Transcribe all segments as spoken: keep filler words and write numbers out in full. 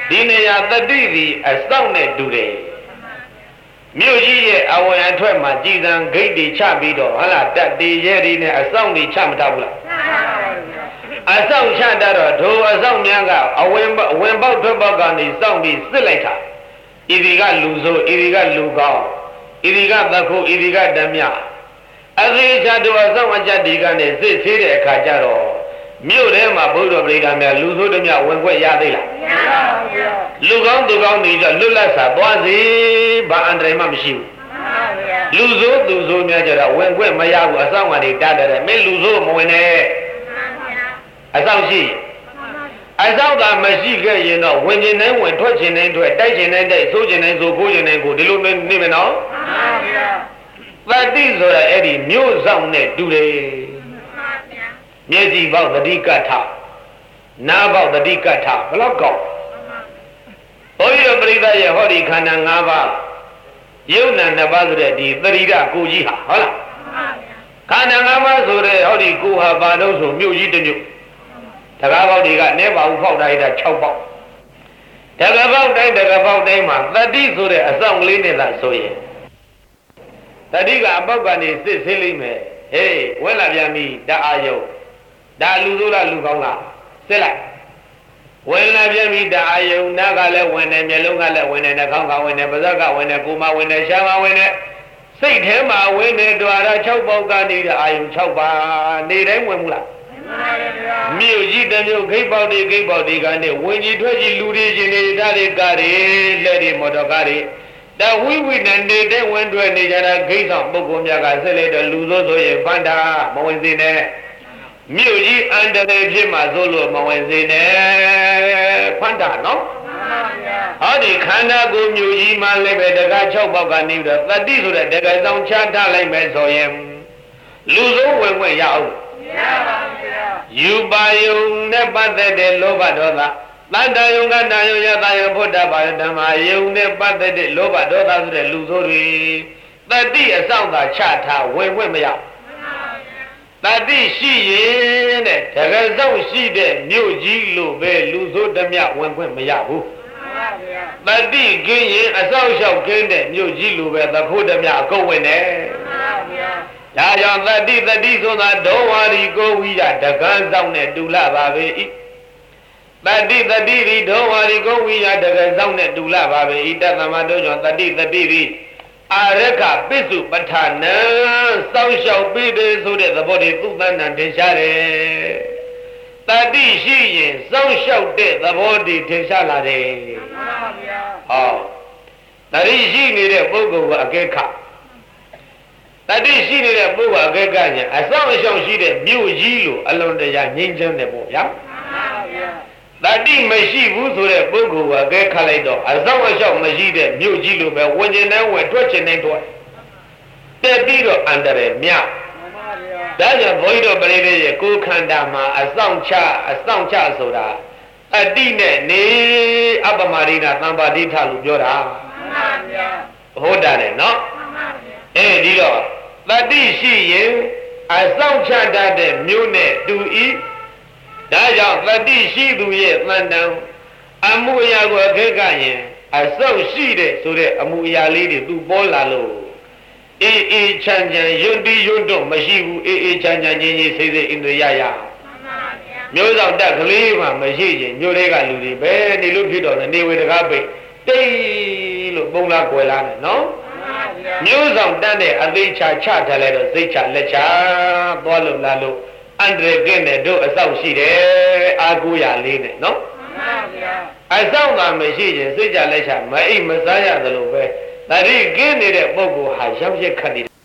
ဒီနေရာတတိဒီအစောင့်နဲ့တူတယ်မြို့ကြီးရဲ့အဝင်အထွက်မှာကြည်စံဂိတ်တွေချပြီးတော့ဟာလားတက်တေရဲတွေနဲ့အစောင့်တွေချမတတ်ဘူးလားအစောင့်ချတတ်တော့ဒိုအစောင့်များကအဝင်အဝင်ပေါက်ထွက်ပေါက်ကနေစောင့်ပြီးစစ်လိုက်တာဤဒီကလူဆိုးဤဒီကလူကောင်းဤဒီကသခုဤဒီကဓမြအသေးချဒိုအစောင့်အကြဒီကနေစစ်သေးတဲ့အခါကျတော့မြို့ထဲမှာဘုရားပရိသတ်များလူဆိုးဓမြဝင်ခွင့်ရသေးလားမရပါဘူးလူကောင်းသူကောင်းနေကြလွတ်လပ်စွာသွားစီဘာအန္တရာယ်မှမရှိဘူးလူဆိုးသူဆိုးများကြတော့ဝင်ခွင့်မရဘူးအဆောင်ကနေတတ်တယ်မင်းလူဆိုးမဝင်နဲ့အဆောင်ရှိအဆောင်ကမရှိခဲ့ရင်တော့ဝင်ခြင်းနဲ့ဝင်ထွက်ခြင်းနဲ့ထွက်တိုက်ခြင်းနဲ့တိုက်ဆိုးခြင်းနဲ့ဆိုကိုးခြင်းနဲ့ကိုဒီလိုနေနေမယ်နော်သတိဆိုတာအဲ့ဒီမြို့ဆောင်နဲ့တူတယ်မျက်စိပေါက်သတိကထနားပေါက်သတိကထဘလောက်ကောင်းဘုန်းကြီးတို့ပရိသတ်ရဲ့ဟောဒီခန္ဓာ၅ပါးယုံနာနှစ်ပါးဆိုတဲ့ဒီသတိရကိုကြီးဟာဟုတ်လားခန္ဓာ၅ပါးဆိုတဲ့ဟောဒီကိုဟာဘာလို့ဆိုမြို့ကြီးတစ်မြို့တကားပေါက်တွေကနေပါဘူးဖောက်တိုင်းတာ၆ပေါက်တကားပေါက်တိုင်းတကားပေါက်တိုင်းမှာသတိဆိုတဲ့အဆောင်ကလေးနဲ့သာဆိုရင်သတိကအပေါက်ကနေစစ်ဆေးလိမ့်မယ်ဟေးဝင်လာပြန်ပြီတအားယုံဒါလူဆိုးလားလူကောင်းလားစစ်လိုက်ဝင်လာပြန်ပြီတအာယုံနာကလည်းဝင်တယ်မျက်လုံးကလည်းဝင်တယ်နှာခေါင်းကဝင်တယ်ပါးစပ်ကဝင်တယ်ကိုယ်မဝင်တယ်ရှားမဝင်တယ်စိတ်ထဲမှာဝင်တယ်တွာရ၆ပေါက်ကနေအာယုံ၆ပါးနေတိုင်းဝင်ဘူးလားမြို့ကြီးတစ်မြို့ဂိတ်ပေါက်တွေဂိတ်ပေါက်တွေကနေဝင်ကြီးထွက်ကြီးလူတွေရှင်တွေဓာတ်တွေကားတွေလက်တွေမော်တော်ကားတွေတဝိဝိနဲ့နေတဲ့ဝင်ထွက်နေကြတာဂိတ်ဆောင်ပုဂ္ဂိုလ်များကဆက်လက်တော့လူဆိုးဆိုရင်ဖန်တာမဝင်စေနဲ့မြို့ကြီးအန္တရာယ်ဖြစ်မှာဆိုလို့မဝင်စေနဲ့ဖန်တာနော်ဟောဒီခန္ဓာကိုယ်မြို့ကြီးမှလည်းပဲတကား၆ပေါက်ကနေပြီးတော့တတိဆိုတဲ့တကားဆောင်ချထားလိုက်မယ်ဆိုရင်လူဆိုးဝင်ဝင်ရအောင်မရပါဘူးဗျာယူပါယုံနဲ့ပတ်သက်တဲ့လောဘဒေါသတတ္တယုံကတယုံယတယုံဘုဒ္ဓဘာယဓမ္မယုံနဲ့ပတ်သက်တဲ့လောဘဒေါသဆိုတဲ့လူဆိုးတွေတတိအဆောင်သာချထားဝင်ဝင်မရတတိရှိရင်တဲ့တကယ်ဆောင်ရှိတဲ့မြို့ကြီးလို့ပဲလူဆိုးဓမြဝင်ခွင့်မရဘူးတတိကင်းရင်အဆောက်အအုံကင်းတဲ့မြို့ကြီးလို့ပဲသဖို့ဓမြအကုန်ဝင်တယ်ဒါကြောင့်တတိတတိဆိုတာဒေါဝါရီကိုဝိရတကန်းဆောင်နဲ့တူလာပါပဲဤတတိတတိဒီဒေါဝါရီကိုဝိရတကန်းဆောင်နဲ့တူလာပါပဲဤတသမတို့ကြောင့်တတိတတိဒီအာရကပိစုပဋ္ဌာနံစောင့်ရှောက်ပြီးတယ်ဆိုတဲ့သဘောတွေသုတ္တန်ထင်ရှားတယ်တတိရှိရင်စောင့်ရှောက်တဲ့သဘောတွေထင်ရှားလာတယ်မှန်ပါဗျာဟောတတိရှိနေတဲ့ပုဂ္ဂိုလ်ကအကဲခတတိရှိနေတဲ့ပုဂ္ဂိုလ်အကဲခညာအစောင့်အရှောက်ရှိတဲ့မြို့ကြီးလို့အလွန်တရာငြိမ်းချမ်းတယ်ပေါ့ဗျာမှန်ပါဗျာတတိမရှိဘူးဆိုတဲ့ပုဂ္ဂိုလ်ကအကဲခတ်လိုက်တော့အစောင့်အရှောက်မရှိတဲ့မြို့ကြီးလိုပဲဝင်ကျင်တဲ့ဝင်ထွက်ကျင်တဲ့ထွက်တက်ပြီးတော့အန္တရာယ်မြတ်ဒါကြောင့်ဘုန်းကြီးတို့ပရိသေရဲ့ကိုယ်ခန္ဓာမှာအဆောင်ချအဆောင်ချဆိုတာအတိနဲ့နေအပမရိနာသံပါတိထလို့ပြောတာမှန်ပါဗျာဟုတ်တယ်နော်မှန်ပါဗျာအဲဒီတော့တတိရှိရင်အဆောင်ချတတ်တဲ့မြို့နဲ့တူဤဒါကြောင့်တတိရှိသူရဲ့သဏ္ဍာန်အမှုအရာကိုအခေကရင်အစောက်ရှိတဲ့ဆိုတဲ့အမှုအရာလေးတွေသူပေါ်လာလို့အေးအေးချမ်းချမ်းယွန်းတီးယွန်းတော့မရှိဘူးအေးအေးချမ်းချမ်းချင်းချင်းစိတ်စိတ်အင်ဒရရမျိုးဆောင်တက်ကလေးမှမရှိရင်မျိုးတွေကလူတွေပဲနေလို့ဖြစ်တော့နေဝေတကားပိတ်တိတ်လို့ပုံလားကွယ်လားနဲ့နော်မျိုးဆောင်တတ်တဲ့အသေးချာချထားလဲတော့စိတ်ချလက်ချသွားလို့လာလို့အန္တရာယ်ကင်းတဲ့တို့အဆောက်ရှိတယ်အာကိုရလေးနဲ့နော်မှန်ပါဗျာအဆောက်သာမရှိရင်စိတ်ကြလက်ချမအိပ်မစားရသလိုပဲတတိကင်းနေတဲ့ပုဂ္ဂိုလ်ဟာရောက်ရက်ခတ်နေတယ်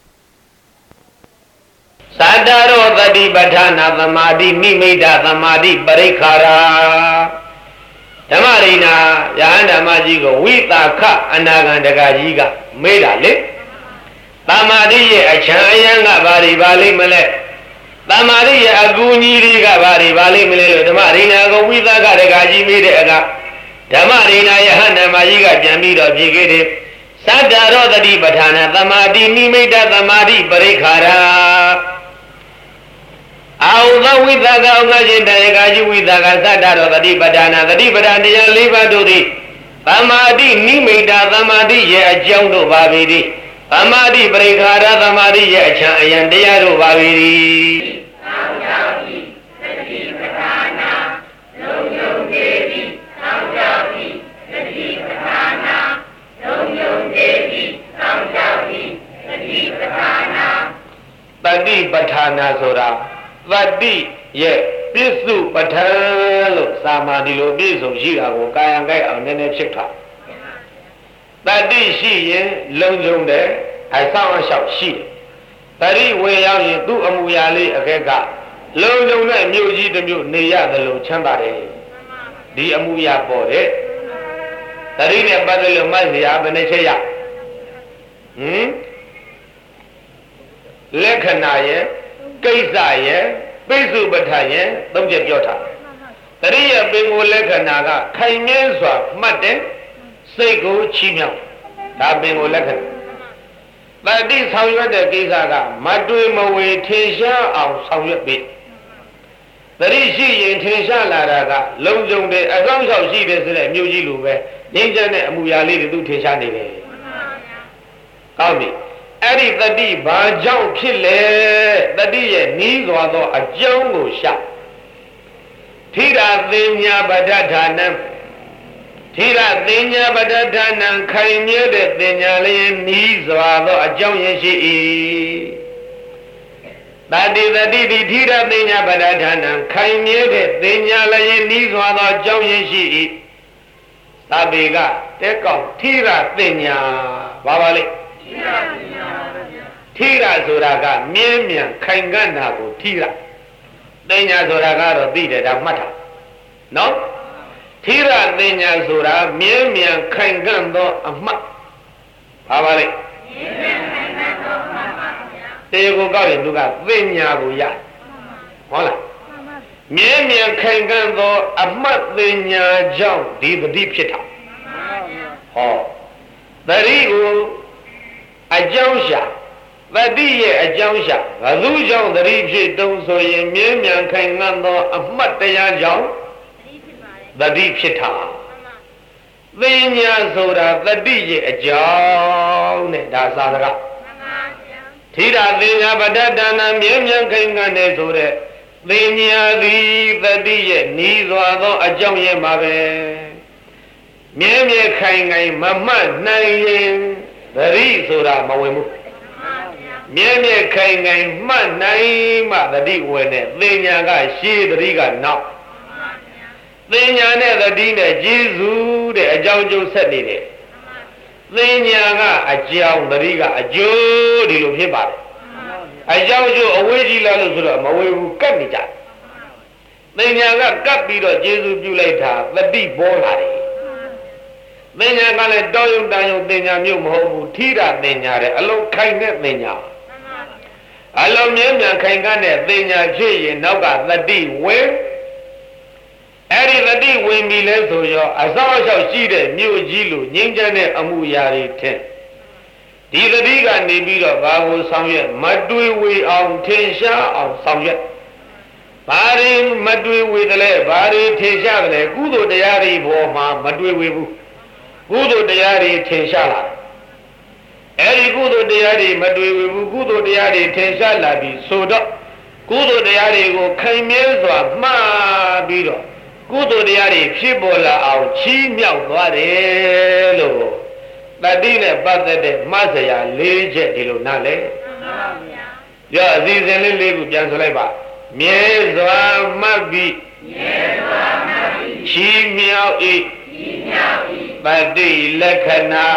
သတ္တရောတတိပဋ္ဌာနာသမာဓိမိမိတသမာဓိပရိခါရာဓမ္မရိနာယဟန်ဓမ္မကြီးကိုဝိတာခအနာဂံတကကြီးကမေးတာလေသမာဓိရဲ့အချမ်းအယံကဘာတွေပါလိမ့်မလဲသမာဓိရဲ့အကူကြီးတွေကဘာတွေပါလိမ့်မလဲလို့ဓမ္မရိနာကိုဝိသကတကကြီးမေးတဲ့အခါဓမ္မရိနာယဟန်ဓမ္မကြီးကပြန်ပြီးတော့ဖြေခဲ့တယ်သတ္တရောတတိပဋ္ဌာနာသမာဓိနိမိတ်တသမာဓိပရိခါရာအာဟုသောဝိသကောငါရှင်တရားကကြီးဝိသကသတ္တရောတတိပဒနာတတိပဒတရား၄ပါးတို့သည်သမာဓိနိမိတာသမာဓိရဲ့အကြောင်းတို့ပါပေသည်သမာဓိပရိခါရသမာဓိရဲ့အချမ်းအယံတရားတို့ပါပေသည်သောကြောင့်ဤသတိပဒနာလုံးယုံဒေတိသောကြောင့်ဤသတိပဒနာလုံးယုံဒေတိသောကြောင့်ဤသတိပဒနာတတိပဋ္ဌာနာဆိုတာသတိရဲ့ပြစ္စုပဋ္ဌာန်လို့သာမာဒီလိုပြည့်စုံရှိတာကိုကာယံကြိုက်အောင်နည်းနည်းဖြစ်ထားတတိရှိရင်လုံခြုံတယ်အဆောင်အလျှောက်ရှိတယ်တတိဝေရောက်ရင်သူ့အမူအရာလေးအကဲကလုံခြုံတဲ့မြို့ကြီးတစ်မြို့နေရတယ်လို့ချမ်းသာတယ်ဒီအမူအရာပေါ်တယ်တတိနဲ့ပတ်သက်လို့မှတ်စရာဘယ်နှချက်ရဟင်လက္ခဏာရဲ့ကိစ္စရဲ့ပိစုပဋ္ဌာန်ရဲ့သုံးချက်ပြောထားတတိယပင်ကိုလက္ခဏာကခိုင်မြဲစွာမှတ်တယ်စိတ်ကိုချီးမြှောက်ဒါပင်ကိုလက္ခဏာတတိဆောင်ရွက်တဲ့ကိစ္စကမတွေ့မဝေထင်ရှားအောင်ဆောင်ရွက်ပြီတတိရှိရင်ထင်ရှားလာတာကလုံခြုံတယ်အကောင်းဆောင်ရှိတယ်ဆိုတဲ့မြို့ကြီးလိုပဲငြိမ်းချမ်းတဲ့အမူအရာလေးတွေသူထင်ရှားနေတယ်ကောင်းပြီအဲ့ဒီတတိဘာကြောင့်ဖြစ်လဲတတိရဲ့နီးစွာသောအကြောင်းကိုရှာထိရာသင်ညာပဋ္ဌဌာနံထိရာသင်ညာပဋ္ဌဌာနံခိုင်မြဲတဲ့သင်ညာလေးနီးစွာသောအကြောင်းရင်းရှိ၏တတိတတိတိထိရာသင်ညာပဋ္ဌဌာနံခိုင်မြဲတဲ့သင်ညာလေးနီးစွာသောအကြောင်းရင်းရှိ၏သဗ္ဗေကတဲကောက်ထိရာသင်ညာဘာပါလဲထိရဆိုတာကမြင်းမြန်ခိုင်ကန့်တာကိုထိရတင်ညာဆိုတာကတော့သိတယ်ဒါမှတ်တာနော်ထိရတင်ညာဆိုတာမြင်းမြန်ခိုင်ကန့်သောအမှတ်ဘာပါလဲမြင်းမြန်ခိုင်ကန့်သောအမှတ်ပါဗျာတေကိုကောက်ရင်သူကတင်ညာကိုရဟုတ်လားမြင်းမြန်ခိုင်ကန့်သောအမှတ်တင်ညာကြောင့်ဒီပတိဖြစ်တာဟောတတိကိုအကြောင်းရှာတတိရဲ့အကြောင်းရှာဘယ်သူကြောင့်တတိဖြစ်တုံးဆိုရင်မြင်းမြန်ခိုင်ငန်းသောအမှတ်တရားကြောင့်တတိဖြစ်တာသင်ညာဆိုတာတတိရဲ့အကြောင်းနဲ့ဒါသာသကထိရာသင်ညာပဋ္ဌဌာနမြင်းမြန်ခိုင်ငန်းတဲ့ဆိုတဲ့သင်ညာသည်တတိရဲ့နီးစွာသောအကြောင်းရင်းပါပဲမြင်းမြန်ခိုင်ငိုင်မမှတ်နိုင်ရင်သတိဆိုတာမဝင်ဘူးမြဲမြဲခိုင်ခိုင်မှတ်နိုင်မှသတိဝင်တဲ့သင်ညာကရှေးသတိကနောက်သင်ညာနဲ့သတိနဲ့ကျေစုတဲ့အကြောင်းကျိုးဆက်နေတယ်သင်ညာကအကြောင်းသတိကအကျိုးဒီလိုဖြစ်ပါတယ်အကြောင်းကျိုးအဝေးကြီးလာလို့ဆိုတော့မဝေးဘူးကပ်နေကြသင်ညာကကပ်ပြီးတော့ကျေစုပြုလိုက်တာသတိပေါ်လာတယ်သင်ညာကလည်းတောယုံတန်ယုံသင်ညာမျိုးမဟုတ်ဘူးထိရသင်ညာတဲ့အလုံးခိုင်တဲ့သင်ညာအလုံးမြဲမြံခိုင်ကတဲ့သင်ညာဖြစ်ရင်နောက်ကသတိဝင်အဲ့ဒီသတိဝင်ပြီလဲဆိုရောအစောအရှောက်ရှိတဲ့မြို့ကြီးလိုငြိမ်းချမ်းတဲ့အမှုရာတွေထင်ဒီသတိကနေပြီးတော့ဘာကိုဆောင်ရွက်မတွေးဝေအောင်ထင်ရှားအောင်ဆောင်ရွက်ဘာတွေမတွေးဝေတယ်လဲဘာတွေထင်ရှားတယ်လဲကုသိုလ်တရားတွေပေါ်မှာမတွေးဝေဘူးကုသိုလ်တရားတွေထင်ရှားလာအဲဒီကုသိုလ်တရားတွေမတွေ့ဘူးကုသိုလ်တရားတွေထင်ရှားလာပြီးဆိုတော့ကုသိုလ်တရားတွေကိုခိုင်မြဲစွာမှားပြီးတော့ကုသိုလ်တရားတွေဖြစ်ပေါ်လာအောင်ချီးမြှောက်သွားတယ်လို့တတိနဲ့ပတ်သက်တဲ့မှတ်စရာ၄ချက်ဒီလိုနားလဲမှန်ပါဗျာကြောအစီအစဉ်လေးလေးခုပြန်ဆိုလိုက်ပါမြဲစွာမှတ်ပြီးမြဲစွာမှတ်ပြီးချီးမြှောက်၏ပတိလက္ခဏာ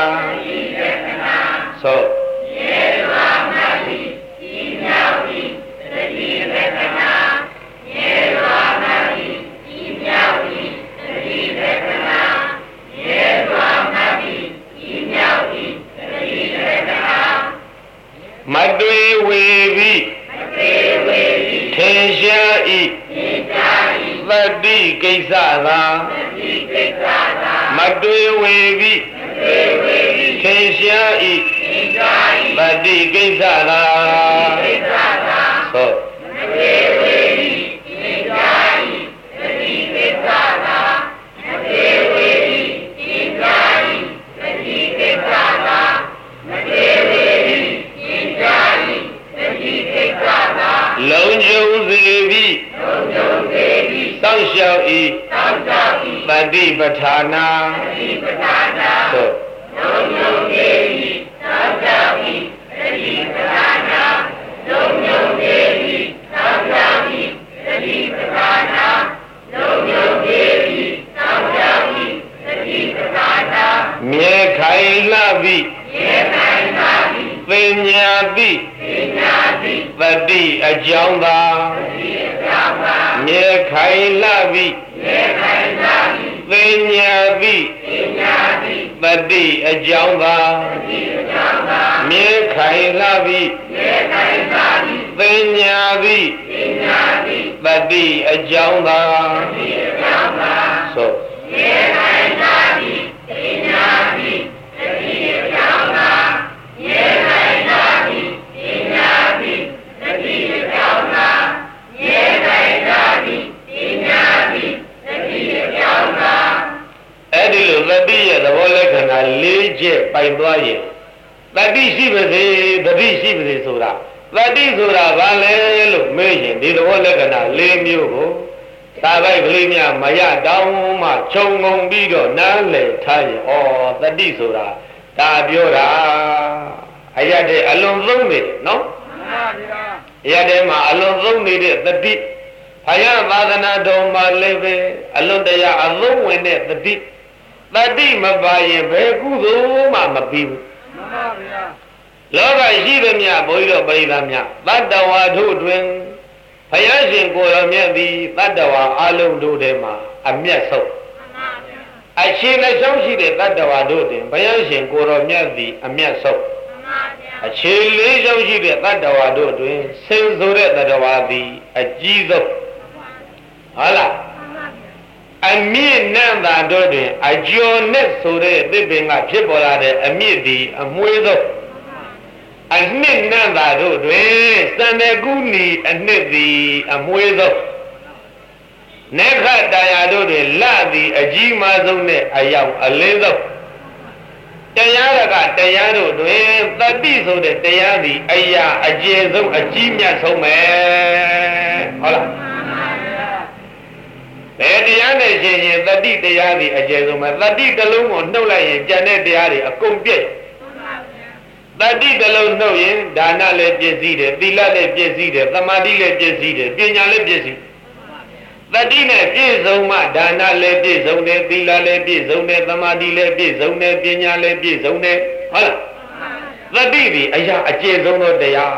ဆိုယေဝမတိဤမြောက်ဤပတိလက္ခဏာယေဝမတိဤမြောက်ဤပတိလက္ခဏာယေဝမတိဤမြောက်ဤပတိလက္ခဏာမတွေဝေပြီးမတွေဝေပြီးထင်ရှားဤထင်ရှားဤပတိကိစ္စသာပတိကိစ္စသာမတွေဝေပြီးမတွေဝေပြီးထင်ရှားဤထင်ရှားဤပတိကိစ္စသာပတိကိစ္စသာသို့မတွေဝေတိပဋ္ဌာနာတတိပဋ္ဌာနာသို့လုံးလုံးနေပြီသောကြောင့်ဤတတိပဋ္ဌာနာလုံးလုံးနေပြီသောကြောင့်ဤတတိပဋ္ဌာနာလုံးလုံးနေပြီသောကြောင့်ဤတတိပဋ္ဌာနာမြေခိုင်လှပြီမြေခိုင်လှပြီပညာတိပညာတိတတိအကြောင်းသာတတိအကြောင်းသာမြေခိုင်လှပြီမြေခိုင်လှပြီပညာတိပညာတိတတိအကြောင်းသာတတိအကြောင်းသာမြေခိုင်လှပြီမြေခိုင်လှပြီပညာတိပညာတိတတိအကြောင်းသာတတိအကြောင်းသာသို့မြေခိုင်လှပြီပညာတိတတိအကြောင်းသာမြေခိုင်လှပြီပညာတိတတိအကြောင်းသာမြေခိုင်လှပြီပညာတိတတိအကြောင်းသာအဲ့ဒီလိုတတိရဲ့သဘောလက္ခဏာ၄ချက်ပိုင်သွားရင်တတိရှိပါစေတတိရှိပါစေဆိုတာတတိဆိုတာဘာလဲလို့မေးရင်ဒီသဘောလက္ခဏာ၄မျိုးကိုသာပိုက်ကလေးများမရတောင်းမှခြုံငုံပြီးတော့နားလည်ထားရင်ဩတတိဆိုတာဒါပြောတာအရတဲ့အလွန်ဆုံးနေနော်မှန်ပါဗျာအရတဲ့မှာအလွန်ဆုံးနေတဲ့တတိဘုရားသာသနာတော်မှာလည်းပဲအလွန်တရာအလုံးဝင်တဲ့တတိတတိမပါရင်ဘယ်ကုသိုလ်မှမပြီးဘူးမှန်ပါဗျာလောကရှိသမျှဘုန်းကြီးတို့ပရိသတ်များတတ္တဝါတို့တွင်ဘုရားရှင်ကိုယ်တော်မြတ်သည်တတ္တဝါအလုံးတို့ထဲမှာအမျက်ဆုံးအရှင်လက်ဆောင်ရှိတဲ့တတ္တဝါတို့တွင်ဘုရားရှင်ကိုယ်တော်မြတ်သည်အမျက်ဆုံးအခြေလေးချောင်းရှိတဲ့တတ္တဝါတို့တွင်ဆင်းဆိုတဲ့တတ္တဝါသည်အကြီးဆုံးဟုတ်လားအမြင့်နံ့တာတို့တွင်အကျော်နဲ့ဆိုတဲ့သစ်ပင်ကဖြစ်ပေါ်လာတဲ့အမြင့်သည်အမွှေးဆုံးအနှစ်နံ့တာတို့တွင်စံတဲ့ကုနီအနှစ်သည်အမွှေးဆုံးနေခတရားတို့တွင်လသည်အကြီးမားဆုံးနဲ့အယောင်အလင်းဆုံးတရားရကတရားတို့တွင်တတိဆိုတဲ့တရားသည်အရာအကျယ်ဆုံးအကြီးမြတ်ဆုံးပဲဟုတ်လားဘယ်တရားနဲ့ရှင်ရင်တတိတရားသည်အကျယ်ဆုံးပဲတတိတစ်လုံးကိုနှုတ်လိုက်ရင်ကျန်တဲ့တရားတွေအကုန်ပြည့်တတိတစ်လုံးနှုတ်ရင်ဒါနလည်းပြည့်စည်တယ်သီလလည်းပြည့်စည်တယ်သမာဓိလည်းပြည့်စည်တယ်ပညာလည်းပြည့်စည်တတိနဲ့ပြည့်စုံမှဒါနလည်းပြည့်စုံတယ်သီလလည်းပြည့်စုံတယ်သမာဓိလည်းပြည့်စုံတယ်ပညာလည်းပြည့်စုံတယ်ဟုတ်လားတတိဒီအရာအကျယ်ဆုံးသောတရား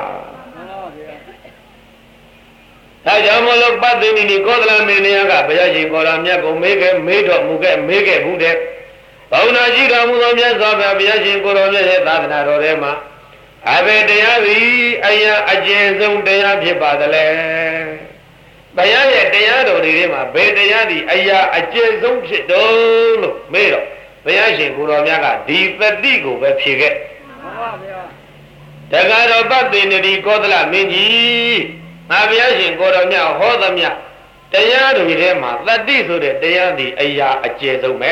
ဒါကြောင့်မလို့ပတ္တိနိကောသလမေနယကဘုရားရှင်ကိုယ်တော်မြတ်ကိုမေးခဲ့မေးတော်မူခဲ့မေးခဲ့ဘူးတဲ့ဘုံနာရှိတော်မူသောမြတ်စွာဘုရားဘုရားရှင်ကိုယ်တော်မြတ်ရဲ့သာသနာတော်ထဲမှာအဘယ်တရားသည်အရာအကျယ်ဆုံးတရားဖြစ်ပါသလဲဘုရားရဲ့တရားတော်တွေထဲမှာဘယ်တရားသည်အရာအကျယ်ဆုံးဖြစ်တော်လို့မေးတော့ဘုရားရှင်ကိုယ်တော်မြတ်ကဒီတတိကိုပဲဖြေခဲ့မှန်ပါဗျာတက္ကရာပတ္တိနိကောသလမင်းကြီးငါဘုရားရှင်ကိုယ်တော်မြတ်ဟောသမျှတရားတွေထဲမှာတတိဆိုတဲ့တရားသည်အရာအကျယ်ဆုံးပဲ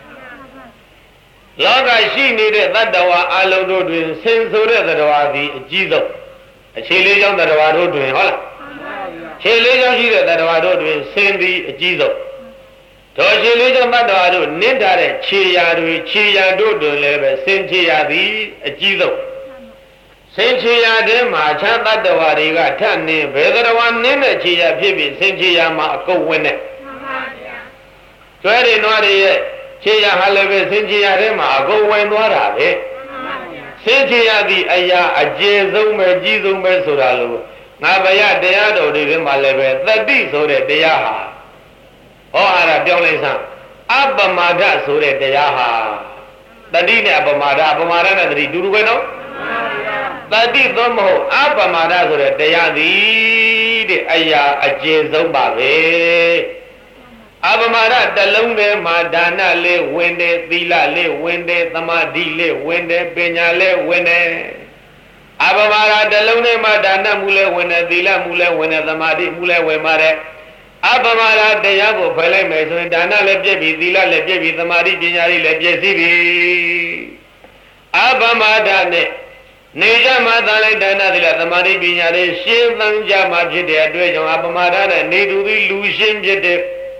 လောကရှိနေတဲ့တတ္တဝါအလုံးတို့တွင်ဆင်းဆိုတဲ့တတ္တဝါသည်အကြီးဆုံးအခြေလေးကြောင့်တတ္တဝါတို့တွင်ဟုတ်လားခြေလေးကြောင့်ရှိတဲ့တတ္တဝါတို့တွင်ဆင်းသည်အကြီးဆုံးတော်ခြေလေးကြောင့်တတ္တဝါတို့နင့်ထားတဲ့ခြေရာတွေခြေရာတို့တွင်လည်းပဲဆင်းခြေရာသည်အကြီးဆုံးဆင်းခြေရာထဲမှာခြားတတ္တဝါတွေကထပ်နေဘယ်တတ္တဝါနင်းတဲ့ခြေရာဖြစ်ပြီးဆင်းခြေရာမှာအကုန်ဝင်နေမှန်ပါဗျာကျွဲတွေနွားတွေရဲ့ခြေရာဟာလည်းပဲဆင်းခြေရာထဲမှာအကုန်ဝင်သွားတာပဲမှန်ပါဗျာဆင်းခြေရာသည်အရာအကျယ်ဆုံးပဲကြီးဆုံးပဲဆိုတာလို့ငါဘယတရားတော်တွေထဲမှာလည်းပဲတတိဆိုတဲ့တရားဟာဟောအားပြောင်းလိုက်စမ်းအပမာဒဆိုတဲ့တရားဟာတတိနဲ့အပမာဒအပမာဒနဲ့တတိတူတူပဲနော်တတိသုံးမဟုတ်အပမာဒဆိုတဲ့တရားသည်တဲ့အရာအကျယ်ဆုံးပါပဲအပမာဒတစ်လုံးထဲမှာဒါနလေးဝင်တယ်သီလလေးဝင်တယ်သမာဓိလေးဝင်တယ်ပညာလေးဝင်တယ်အပမာဒတစ်လုံးထဲမှာဒါနမှုလေးဝင်တယ်သီလမှုလေးဝင်တယ်သမာဓိမှုလေးဝင်ပါတယ်အပမာဒတရားကိုဖယ်လိုက်မယ်ဆိုရင်ဒါနလည်းပြည့်ပြီသီလလည်းပြည့်ပြီသမာဓိပညာလေးလည်းပြည့်စည်ပြီအပမာဒနဲ့နေကြမှာသာလိုက်ဒါနသီလသမာဓိပညာလေးရှင်းသမ်းကြမှာဖြစ်တဲ့အတွက်ကြောင့်အပမာဒနဲ့နေသူသည်လူရှင်းဖြစ်တဲ့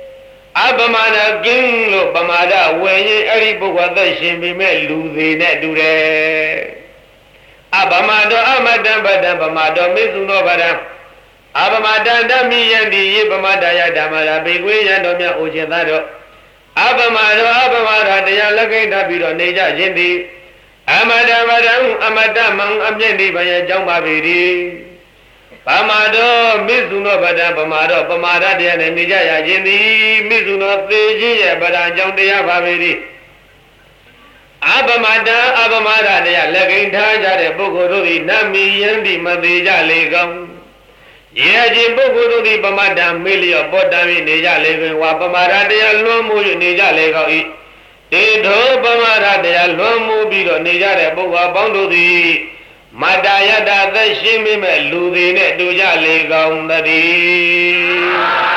အပမာဒကင်းလို့ပမာဒဝင်ရင်အဲ့ဒီပုဂ္ဂိုလ်သက်ရှင်ပြီးမဲ့လူသေးနဲ့တူတယ်အပမာဒအမတံပတံပမာဒမေစုနောဗရံအပမာဒဓမ္မိယတိယေပမာဒယဓမ္မရာဘေကွေယံတော်မြတ်အိုခြင်းသားတော်အပမာဒအပမာဒတရားလက်ကိဋ္ဌပြီးတော့နေကြခြင်းသည်အမတံပတံအမတမံအမျက်နိဗ္ဗာန်ရဲ့အကြောင်းပါပေ၏ပမာဒမေစုနောဗရံပမာဒပမာဒတရားနဲ့နေကြရခြင်းသည်မေစုနောသေခြင်းရဲ့ဗရံအကြောင်းတရားပါပေ၏အပမတံအပမရတရားလက်ကိန်းထားကြတဲ့ပုဂ္ဂိုလ်တို့သည်နမီယံတိမသေးကြလေကောင်းရေခြင်းပုဂ္ဂိုလ်တို့သည်ပမတံမေလျောပေါ်တံ၍နေကြလေပင်ဝါပမရတရားလွန်မှု၍နေကြလေကောင်း၏တေထောပမရတရားလွန်မှုပြီးတော့နေကြတဲ့ပုဂ္ဂိုလ်ပေါင်းတို့သည်မတ္တယတသက်ရှိမိမဲ့လူသည်နဲ့တူကြလေကောင်းတည်း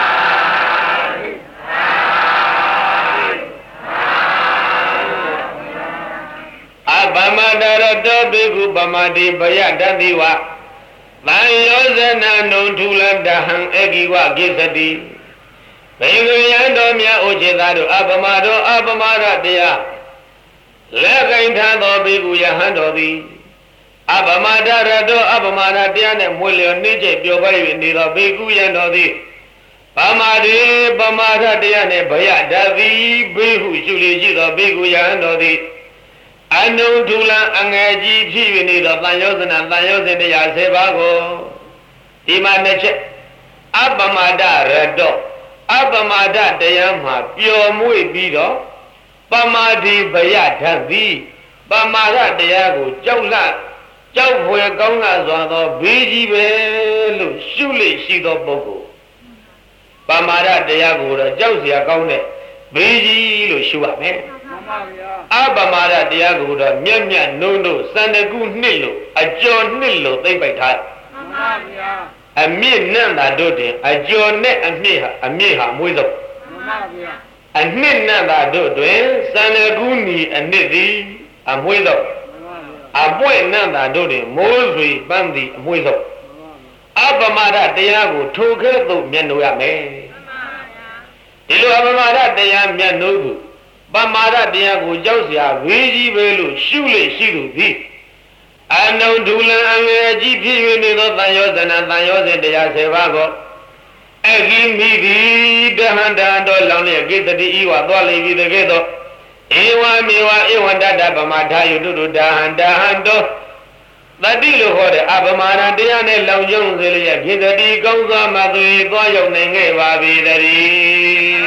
ပမတရတောဘေကုပမတိဘယတတိဝသံယောဇနနုံထုလတဟံဧကိဝကိသတိဘေကယံတော်မြတ်ဥจิตသာတို့အပမတော်အပမရတရားလက်ကိန်းထသောဘေကုယဟန်တော်သည်အပမတရတောအပမရတရားနဲ့မွေလျော်နှိမ့်ကျပြောပါ၍နေသောဘေကုယံတော်သည်ပမတိပမရတရားနဲ့ဘယတတိဘေဟုရှုလေရှိသောဘေကုယဟန်တော်သည်အနုထုလံအငယ်ကြီးဖြစ်၍နေသောတန်ယောဇနာတန်ယောဇဉ်တရားဆယ်ပါးကိုဒီမှာနှစ်ချက်အပမဒရတောအပမဒတရားမှာပျော်မွေ့ပြီးတော့ပမာတိဘယဓာတ်သည်ပမာဒတရားကိုကြောက်လန့်ကြောက်ဖွယ်ကောင်းလာစွာသောဘေးကြီးပဲလို့ရှုလိရှိသောပုဂ္ဂိုလ်ပမာဒတရားကိုတော့ကြောက်เสียကောင်းတဲ့ဘေးကြီးလို့ရှုရမယ်အပမာဒတရားကိုတော့မြတ်မြတ်နှုံးတို့စန္ဒကုနှစ်လို့အကျော်နှစ်လို့သိမ့်ပိုက်ထားမှန်ပါဗျာအမြင့်နဲ့တာတို့တင်အကျော်နဲ့အမြင့်ဟာအမြင့်ဟာအမွေးဆုံးမှန်ပါဗျာအနှစ်နဲ့တာတို့တွင်စန္ဒကုနီအနှစ်သည်အမွေးဆုံးအပွင့်နဲ့တာတို့တွင်မိုးဆွေပန်းသည်အမွေးဆုံးအပမာဒတရားကိုထိုကဲ့သို့မျက်နှိုးရမယ်မှန်ပါဗျာဒီလိုအပမာဒတရားမျက်နှိုးကိုပမာဒတရားကိုကြောက်เสียဝေးကြီးပဲလို့ရှုလေရှိသူသည်အနုဒုလံအငယ်ကြီးဖြစ်၍နေသောတန်ယောဇနာတန်ယောဇဉ်တရားဆယ်ပါးကိုအခိမိတိတဟန္တာတော်လောင်လျက်ကိတတိဤဝသွားလေပြီတကဲ့သို့ဧဝမေဝဧဝန္တတပမာဒယုတုတုဒါဟန္တာဟံတောတတိလို့ဟောတဲ့အပမာဒတရားနဲ့လောင်ကျုံစေလျက်ဖြစ်တိကောင်းစွာမသွေသွားရောက်နိုင်ခဲ့ပါပြီတည်း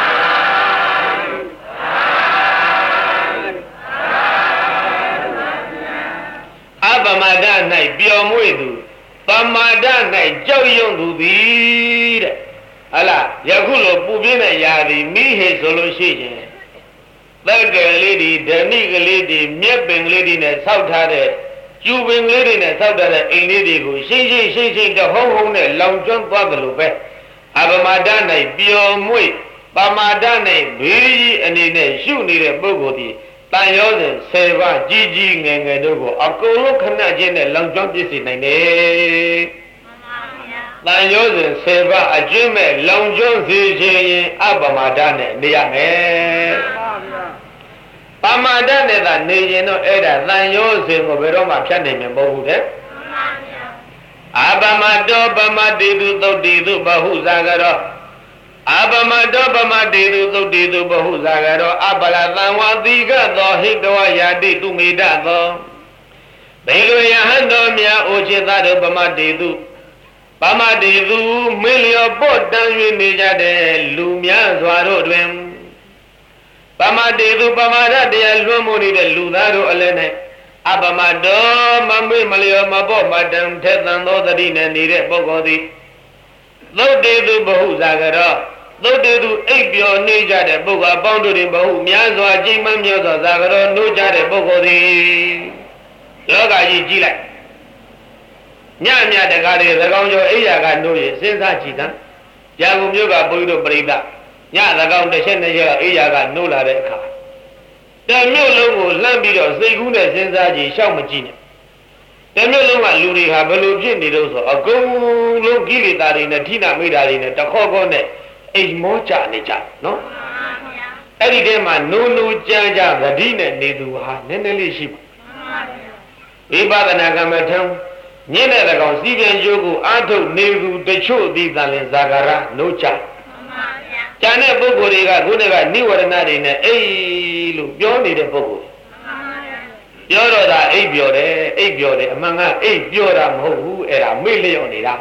အပမာဒ၌ပျော်မွေ့သူပမာဒ၌ကြောက်ရွံ့သူသည်တဲ့ဟလားယခုလိုပူပြင်းတဲ့ຢာသည်မိဟေဆိုလို့ရှိရင်သက်ကလေးဒီဓဏိကလေးဒီမြက်ပင်ကလေးဒီနဲ့ဆောက်ထားတဲ့ကျူပင်ကလေးတွေနဲ့ဆောက်ထားတဲ့အိမ်လေးတွေကိုရှိရှိရှိရှိတဟုံးဟုံးနဲ့လောင်ကျွမ်းသွားတယ်လို့ပဲအပမာဒ၌ပျော်မွေ့ပမာဒ၌ဘေးကြီးအနေနဲ့ရှုနေတဲ့ပုဂ္ဂိုလ်ဒီတန်ရောစဉ်ဆယ်ပါးကြီးကြီးငယ်ငယ်တို့ကိုအကုန်လုံးခဏချင်းနဲ့လောင်ကျွမ်းပြည့်စုံနိုင်တယ်မှန်ပါဗျာတန်ရောစဉ်ဆယ်ပါးအကျဉ်းမဲ့လောင်ကျွမ်းစေခြင်းရင်အပမာဒနဲ့နေရမယ်မှန်ပါဗျာပမာဒနဲ့သာနေရင်တော့အဲ့ဒါတန်ရောစဉ်ကိုဘယ်တော့မှဖြတ်နိုင်မှာမဟုတ်ဘူးတဲ့မှန်ပါဗျာအပမတောပမတိတုသုတ်တိတုဘဟုဇာကရောအပမတောပမတိတုသုတ်တိတုဘဟုဇာကရောအပလသံဝတိကသောဟိတဝယာတိတုမေတသောဘေလိုယဟန်တော်မြတ်အိုจิตသားတို့ပမတိတုပမတိတုမေလျောပို့တန်၍နေကြတဲ့လူများစွာတို့တွင်ပမတိတုပမာဒတရားလွှမ်းမိုးနေတဲ့လူသားတို့အလည်းနဲ့အပမတောမမေ့မလျောမပေါ့မတံထဲသံသောတတိနဲ့နေတဲ့ပုဂ္ဂိုလ်သည်သုတ်တေသူဘဟုဇာကရောသုတ်တေသူအိပ်ပျော်နေကြတဲ့ပုဂ္ဂိုလ်အပေါင်းတို့တွင်ဘဟုများစွာကြိမ်မမြောစွာဇာကရောနှိုးကြတဲ့ပုဂ္ဂိုလ်သည်လောကကြီးကြည့်လိုက်ညညတကားတွေသကောင်ကျော်အိယာကနှိုးရင်စဉ်းစားကြည့်သမ်းရာဂုမျိုးကဘုန်းကြီးတို့ပြိဿညသကောင်တစ်ချက်နှစ်ချက်ကအိယာကနှိုးလာတဲ့အခါတမျိုးလုံးကိုလှမ်းပြီးတော့စိတ်ကူးနဲ့စဉ်းစားကြည့်ရှောက်မကြည့်နဲ့တမျိုးလုံးကလူတွေဟာဘယ်လိုဖြစ်နေလို့ဆိုအကုန်လုံးကိလေသာတွေနဲ့ဌိနမိတာတွေနဲ့တခေါခေါနဲ့အိမ်မောကြနေကြနော်အဲ့ဒီထဲမှာနုံနုံကြမ်းကြသတိနဲ့နေသူဟာနည်းနည်းလေးရှိပါဝိပဿနာကမ္မထံညင်းတဲ့ကောင်စီပြန်ကျိုးကိုအာထုတ်နေသူတချို့သည်တန်လင်ဇာဂရနိုးကြကျန်တဲ့ပုဂ္ဂိုလ်တွေကခုနကနိဝရဏတွေနဲ့အေးလို့ပြောနေတဲ့ပုဂ္ဂိုလ်ပြောတော့တာအိပ်ပြောတယ်အိပ်ပြောတယ်အမှန်ကအိပ်ပြောတာမဟုတ်ဘူးအဲ့ဒါမေ့လျော့နေတာ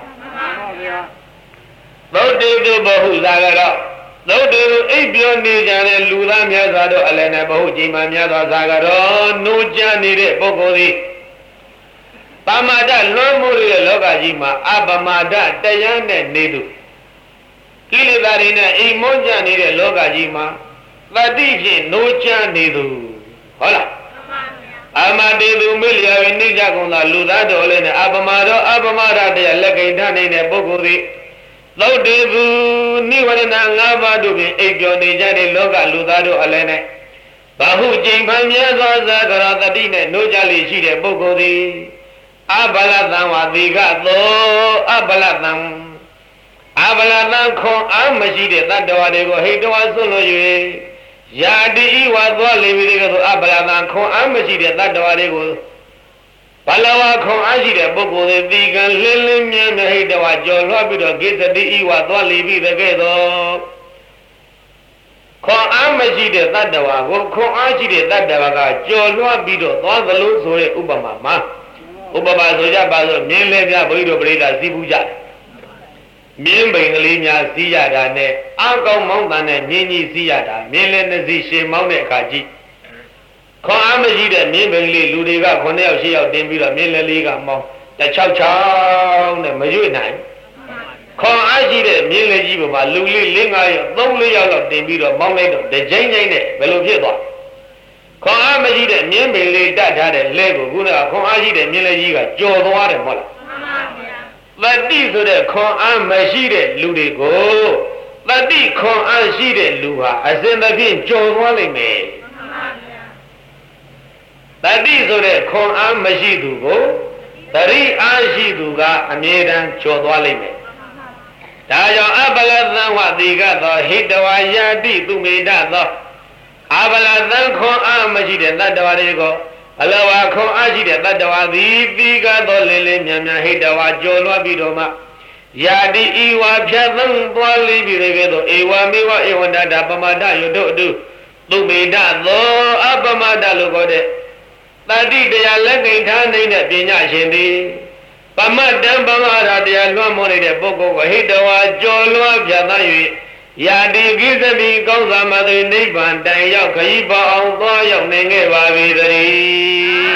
သုတ်တေတုဘဟုဇာဂရသုတ်တေအိပ်ပြောနေကြတဲ့လူသားများစွာတို့အလယ်နဲ့ဘဟုချိန်မှများစွာဇာဂရနိုးကြနေတဲ့ပုဂ္ဂိုလ်သည်ပမာဒလွန်မှုရဲ့လောကကြီးမှာအပမာဒတရားနဲ့နေသူကိလေသာတွေနဲ့အိမ်မောကြနေတဲ့လောကကြီးမှာသတိဖြင့်နိုးကြနေသူဟုတ်လားအမတေသူမေလျာဝိနိကြကုန်သောလူသားတော်လည်းနဲ့အပမာဒောအပမာဒတရားလက်ကိဋ္ဌနေတဲ့ပုဂ္ဂိုလ်သည်သုတ်တေသူနိဝရဏ၅ပါးတို့ဖြင့်အိပ်ပျော်နေကြတဲ့လောကလူသားတို့အလည်းနဲ့ဘာဟုကျိန်ဖန်မြတ်စွာသာကရတတိနဲ့နိုးကြလိရှိတဲ့ပုဂ္ဂိုလ်သည်အဘလတံဝတိကသောအဘလတံအဘလတံခွန်အားမရှိတဲ့တတ္တဝါတွေကိုဟိတဝါဆွလို့၍ယာတိဤဝါသွားလေပြီကဆိုအဘလတံခွန်အားမရှိတဲ့တတ္တဝါတွေကိုဘလဝခွန်အားရှိတဲ့ပုဂ္ဂိုလ်တွေဒီကံလင်းလင်းမြဲမြဲဟိတဝါကြော်လွှတ်ပြီးတော့ကိစ္စတိဤဝါသွားလေပြီတကဲ့သို့ခွန်အားမရှိတဲ့တတ္တဝါကိုခွန်အားရှိတဲ့တတ္တဝါကကြော်လွှတ်ပြီးတော့သွားသလိုဆိုတဲ့ဥပမာမှာဥပမာဆိုကြပါစို့မြင်းလဲပြဘုရားတို့ပြိဿစီးပူးကြတယ်မြင်းပိန်ကလေးများစီးရတာနဲ့အကောင်းမောင်းတန်နဲ့မြင်းကြီးစီးရတာမြင်းလဲနှစ်စီးရှင်မောင်းတဲ့အခါကြီးခွန်အားမရှိတဲ့မြင်းပိန်လေးလူတွေကခုနှစ်ယောက်ရှစ်ယောက်တင်ပြီးတော့မြင်းလဲလေးကမောင်းတချောက်ချောင်းနဲ့မရွေ့နိုင်ခွန်အားရှိတဲ့မြင်းလဲကြီးပေါ်မှာလူလေးလေးငါးယောက်သုံးလေးယောက်လောက်တင်ပြီးတော့မောင်းလိုက်တော့တကြိမ်ကြိမ်နဲ့ဘယ်လိုဖြစ်သွားခွန်အားမရှိတဲ့မြင်းပင်လေးတတ်ထားတဲ့လဲကိုခုနကခွန်အားရှိတဲ့မြင်းလဲကြီးကကြော်သွားတယ်မဟုတ်လားမှန်ပါဗျာသတိဆိုတဲ့ခွန်အားမရှိတဲ့လူတွေကိုသတိခွန်အားရှိတဲ့လူဟာအစဉ်သဖြင့်ကြော်သွားလိမ့်မယ်မှန်ပါဗျာသတိဆိုတဲ့ခွန်အားမရှိသူကိုသတိအားရှိသူကအမြဲတမ်းကြော်သွားလိမ့်မယ်ဒါကြောင့်အပလသံဝတိကသောဟိတဝါယာတိသူမေတ္တသောအဘလသံခွန်အားမရှိတဲ့တတ္တဝါတွေကိုအလဝါခွန်အားရှိတဲ့တတ္တဝါသည်ပြီးကားသောလင်းလင်းမြန်မြန်ဟိတဝါကြော်လွှတ်ပြီးတော့မှယာတိဤဝါဖြတ်သံသွားလေးပြီးတဲ့ကဲ့သို့ဧဝမေဝဧဝန္တတာပမဒယုတို့အတုသူမေတ္တသောအပမဒလို့ခေါ်တဲ့တတိတရားလက်ကိဋ္ဌာနေတဲ့ပညာရှင်သည်ပမတ္တံပမရာတရားလွှမ်းမိုးနေတဲ့ပုဂ္ဂိုလ်ကိုဟိတဝါကြော်လွှတ်ဖြတ်သန်း၍ယာတိကိသတိကောင်းစာမသိနိဗ္ဗာန်တိုင်ရောက်ခရီးပေါအောင်သွားရောက်နိုင်ခဲ့ပါပြီတည်း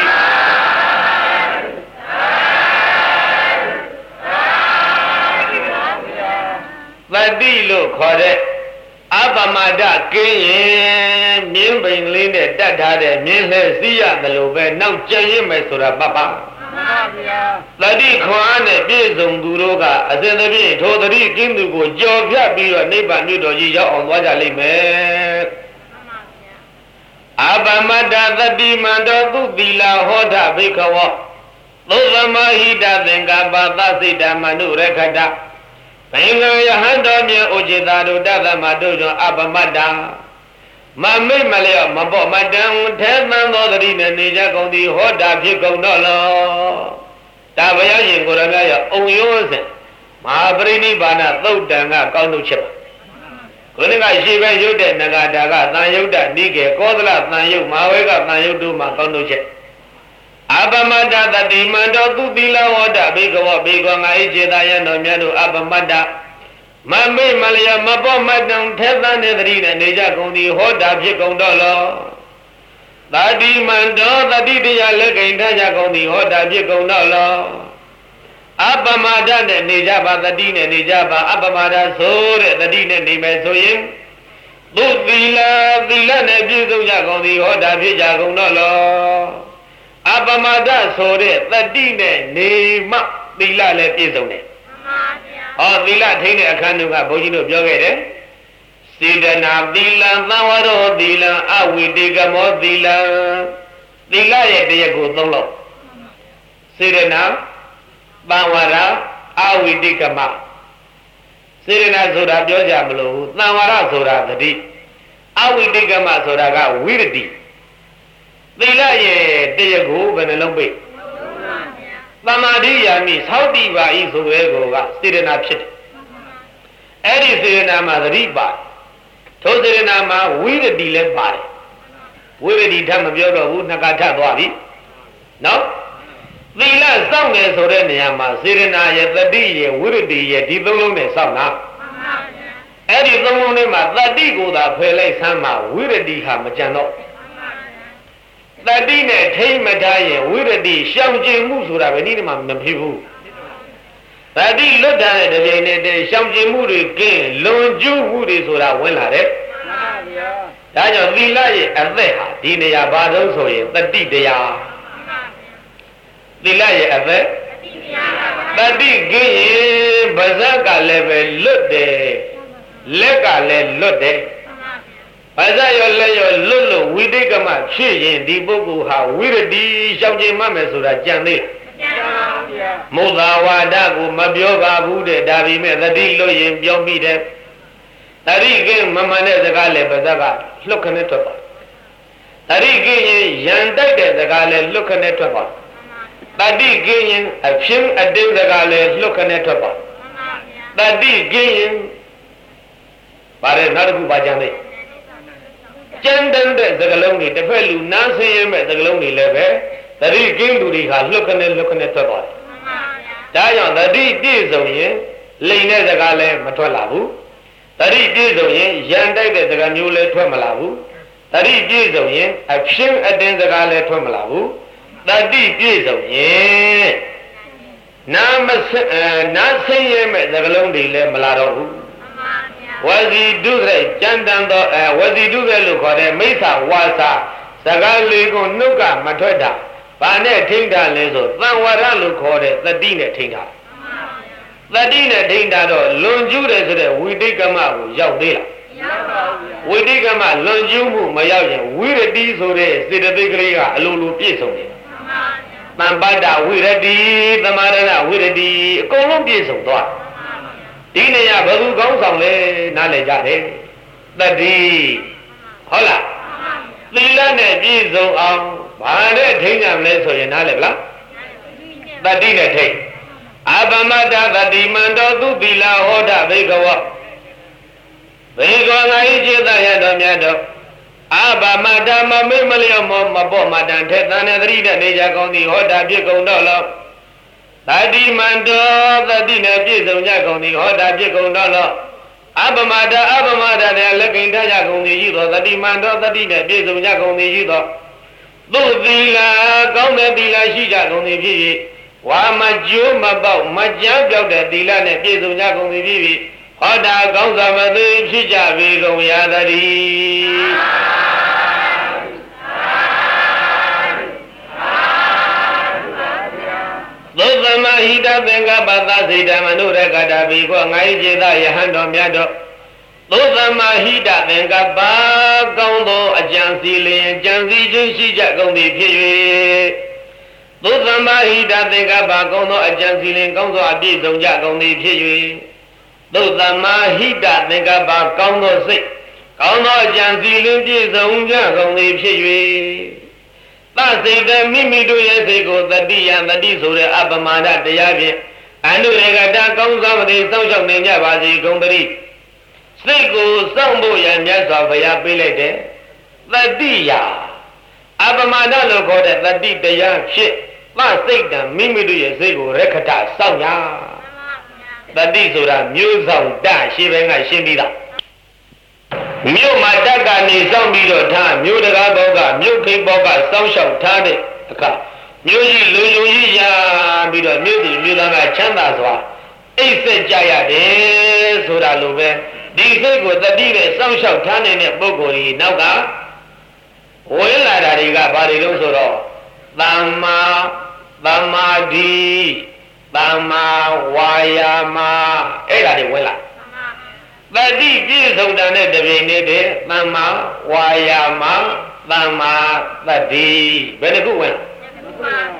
သတိလို့ခေါ်တဲ့အပမဒကင်းရင်မြင်းပိန်လေးနဲ့တတ်ထားတဲ့မြင်းလှဲစီးရတယ်လို့ပဲနောက်ကျရင်မယ်ဆိုတာပပသတိခွန်အားနဲ့ပြည့်စုံသူတို့ကအစဉ်သဖြင့်ထိုသတိကင်းသူကိုကြော်ဖြတ်ပြီးတော့နိဗ္ဗာန်မြို့တော်ကြီးရောက်အောင်သွားကြလိမ့်မယ်အပမတ္တသတိမန္တောသူသီလာဟောဒဘိခဝောသုသမဟိတသင်္ကပ္ပသစိတမနုရခတဘင်္ဂယဟန်တော်မြေဥจิตာတို့တသမတို့ကြောင့်အပမတ္တမမိတ်မလျော့မပေါ့မတန်ထဲသံသောသတိနဲ့နေကြကုန်သည်ဟောတာဖြစ်ကုန်တော့လောဒါဘုရားရှင်ကိုရမြတ်ရဲ့အုံရိုးစဉ်မဟာပရိနိဗ္ဗာန်သုတ်တံကကောင်းထုတ်ချက်ပါခုနကရှိပဲရုပ်တဲ့နဂါတာကသံယုတ်တနိကေကောသလသံယုတ်မဟာဝေကသံယုတ်တို့မှာကောင်းထုတ်ချက်အပမတ္တတတိမန္တောသူသီလဝဒဘေကဝဘေကောငါဣခြေသာယတော်မြတ်တို့အပမတ္တမမိတ်မလျော့မပေါ့မတန်ထဲသန်းတဲ့သတိနဲ့နေကြကုန်သည်ဟောတာဖြစ်ကုန်တော့လောတတိမန္တောတတိတရားလက်ကိဋ္ဌာကြကုန်သည်ဟောတာဖြစ်ကုန်တော့လောအပမဒနဲ့နေကြပါတတိနဲ့နေကြပါအပမဒဆိုတဲ့တတိနဲ့နေမယ်ဆိုရင်သူသီလသီလနဲ့ပြည့်စုံကြကုန်သည်ဟောတာဖြစ်ကြကုန်တော့လောအပမဒဆိုတဲ့တတိနဲ့နေမှသီလလည်းပြည့်စုံတယ်ဟောသီလထိန်းတဲ့အခန်းကဘုန်းကြီးတို့ပြောခဲ့တယ်စေတနာသီလံသံဝရောသီလံအဝိတေကမောသီလံသီလရဲ့တရားကိုသုံးလို့စေတနာသံဝရအဝိတေကမစေရနာဆိုတာပြောကြမလို့သံဝရဆိုတာသတိအဝိတိကမဆိုတာကဝိရတိသီလရဲ့တရားကိုဘယ်နှလုံးပိတ်သမာဓိယာမိသောတိပါဤဆိုရဲကိုကစေရနာဖြစ်တယ်အဲ့ဒီစေရနာမှာသတိပါထိုစေရနာမှာဝိရတိလည်းပါတယ်ဝိရတိထပ်မပြောတော့ဘူးနှစ်ကထပ်သွားပြီနော်သီလစောင့်နေဆိုတဲ့နေရာမှာစေရနာရဲ့တတိရဲ့ဝိရတိရဲ့ဒီသုံးလုံးနဲ့စောင့်တာအဲ့ဒီသုံးလုံးနဲ့မှာတတိကိုသာဖယ်လိုက်ဆမ်းမှာဝိရတိဟာမကြံတော့တတိနဲ့ထိမ့်မထားရင်ဝိရတိရှောင်ကျင်မှုဆိုတာဘယ်နည်းမှမဖြစ်ဘူးတတိလွတ်တဲ့တပြိုင်နက်တည်းရှောင်ကျင်မှုတွေကင်းလွန်ကျူးမှုတွေဆိုတာဝင်လာတယ်ဒါကြောင့်သီလရဲ့အသက်ဟာဒီနေရာဘာလို့ဆိုရင်တတိတရားသီလရဲ့အသက်တတိကင်းရင်ဗဇက်ကလည်းပဲလွတ်တယ်လက်ကလည်းလွတ်တယ်ဗဇက်ရောလက်ရောလွတ်လို့ဝိတိကမဖြစ်ရင်ဒီပုဂ္ဂိုလ်ဟာဝိရတိရှောင်ကျင်မှမယ်ဆိုတာကြံသေးမုသာဝါဒကိုမပြောပါဘူးတဲ့ဒါပေမဲ့တတိလွတ်ရင်ပြောမိတယ်တတိကင်းမမှန်တဲ့စကားလည်းဗဇက်ကလှုပ်ခနဲ့ထွက်ပါတတိကင်းရင်ရန်တိုက်တဲ့စကားလည်းလှုပ်ခနဲ့ထွက်ပါတတိကင်းရင်အဖြစ်အတင်းစကားလည်းလှုပ်ခနဲ့ထွက်ပါတတိကင်းရင်ဗါတဲ့နောက်တစ်ခုပါကြတယ်ကျန်တဲ့စကလုံးတွေတစ်ဖက်လူနားဆင်းရဲမဲ့စကလုံးတွေလည်းပဲတတိကင်းလူတွေကလှုပ်ခနဲ့လှုပ်ခနဲ့ထွက်ပါတယ်ဒါကြောင့်တတိပြည့်စုံရင်လိန်တဲ့စကားလည်းမထွက်လာဘူးတတိပြည့်စုံရင်ရန်တိုက်တဲ့စကားမျိုးလည်းထွက်မလာဘူးတတိပြည့်စုံရင်အဖြစ်အတင်းစကားလည်းထွက်မလာဘူးတတိပြည့်စုံရင်နာမဆနာဆင်းရဲမဲ့စကလုံးတွေလည်းမလာတော့ဘူးဝစီဒုက္ခကြံတန်သောအဲဝစီဒုက္ခလို့ခေါ်တဲ့မိစ္ဆာဝါစာစကားလေးကိုနှုတ်ကမထွက်တာဘာနဲ့ထိန်းတာလဲဆိုသံဝရလို့ခေါ်တဲ့တတိနဲ့ထိန်းတာတတိနဲ့ထိန်းတာတော့လွန်ကျူးတယ်ဆိုတဲ့ဝိတိကမကိုရောက်သေးလားမရောက်ပါဘူးဝိတိကမလွန်ကျူးမှုမရောက်ရင်ဝိရတိဆိုတဲ့စေတသိက်ကလေးကအလိုလိုပြည့်စုံတယ်သံပါဒဝိရတိသမာရဏဝိရတိအကုန်လုံးပြည့်စုံသွားဒီနေရာဘယ်သူကောင်းဆောင်လဲနားလည်ကြတယ်တတိဟုတ်လားသီလနဲ့ပြည့်စုံအောင်ဘာနဲ့ထိန်းကြမလဲဆိုရင်နားလည်ဗလားတတိနဲ့ထိန်းအပမတ္တတတိမန္တောသူသီလဟောဒဘေကဝဘေကောငါဤจิตရတော်မြတ်တော်အပမတ္တမမေ့မလျော့မောမပေါ့မတန်ထဲတန်တဲ့သတိနဲ့နေကြကောင်းသည်ဟောတာဖြစ်ကုန်တော့လောတတိမန္တောတတိနဲ့ပြည့်စုံကြကုန်သည်ဟောတာဖြစ်ကုန်တော့လောအပမတ္တအပမတ္တနဲ့လက်ကိန်ထကြကုန်သည်ရှိသောတတိမန္တောတတိနဲ့ပြည့်စုံကြကုန်သည်ရှိသောသူသီလကောင်းတဲ့သီလရှိကြကုန်သည်ဖြစ်၍ဝါမကျိုးမပေါက်မကြမ်းပြောက်တဲ့သီလနဲ့ပြည့်စုံကြကုန်သည်ဖြစ်ပြီးဟောတာကောင်းစွာမသိဖြစ်ကြပေကုန်ရသတည်းသုသမဟိတသင်္ကပ္ပသစေတမနုရကတာဘိခောငါ၏ခြေသာယဟန်တော်မြတ်တော်သုသမဟိတသင်္ကပ္ပကောင်းသောအကြံစီလျင်ကြံစီခြင်းရှိကြကုန်သည်ဖြစ်၍သုသမဟိတသင်္ကပ္ပကောင်းသောအကြံစီလျင်ကောင်းသောအပြည့်စုံကြကုန်သည်ဖြစ်၍သုသမဟိတသင်္ကပ္ပကောင်းသောစိတ်ကောင်းသောအကြံစီလျင်ပြည့်စုံကြကုန်သည်ဖြစ်၍သစိတ်တမိမိတို့ရဲ့စိတ်ကိုတတိယတတိဆိုတဲ့အပမာဒတရားဖြင့်အနုရေကတကောင်းစွာမသိစောင့်ရှောက်နေကြပါစေကုန်သတည်းစိတ်ကိုစောင့်ဖို့ရမြတ်စွာဘုရားပေးလိုက်တဲ့တတိယအပမာဒလို့ခေါ်တဲ့တတိတရားဖြင့်သစိတ်တမိမိတို့ရဲ့စိတ်ကိုရခတစောင့်ရတတိဆိုတာမျိုးဆောင်တရှင်းဘက်ကရှင်းပြီးသားမြို့မှာတက်ကနေစောင့်ပြီးတော့ထားမြို့တကားဘောကမြို့ခိဘောကစောင့်ရှောက်ထားတဲ့အခါမြို့ကြီးလူလူကြီးရပြီးတော့မြို့သူမြို့သားကချမ်းသာစွာအိပ်ဆက်ကြရတယ်ဆိုတာလိုပဲဒီစိတ်ကိုတတိနဲ့စောင့်ရှောက်ထားနေတဲ့ပုဂ္ဂိုလ်ကြီးနောက်ကဝင်လာတာတွေကဘာတွေလို့ဆိုတော့သမ္မာသမ္မာဓိသမ္မာဝါယာမအဲ့ဒါတွေဝင်လာတတိပြည့်စုံတာနဲ့တပြိုင်နက်တည်းသမ္မာဝါယာမသမ္မာတတိဘယ်နှခုဝင်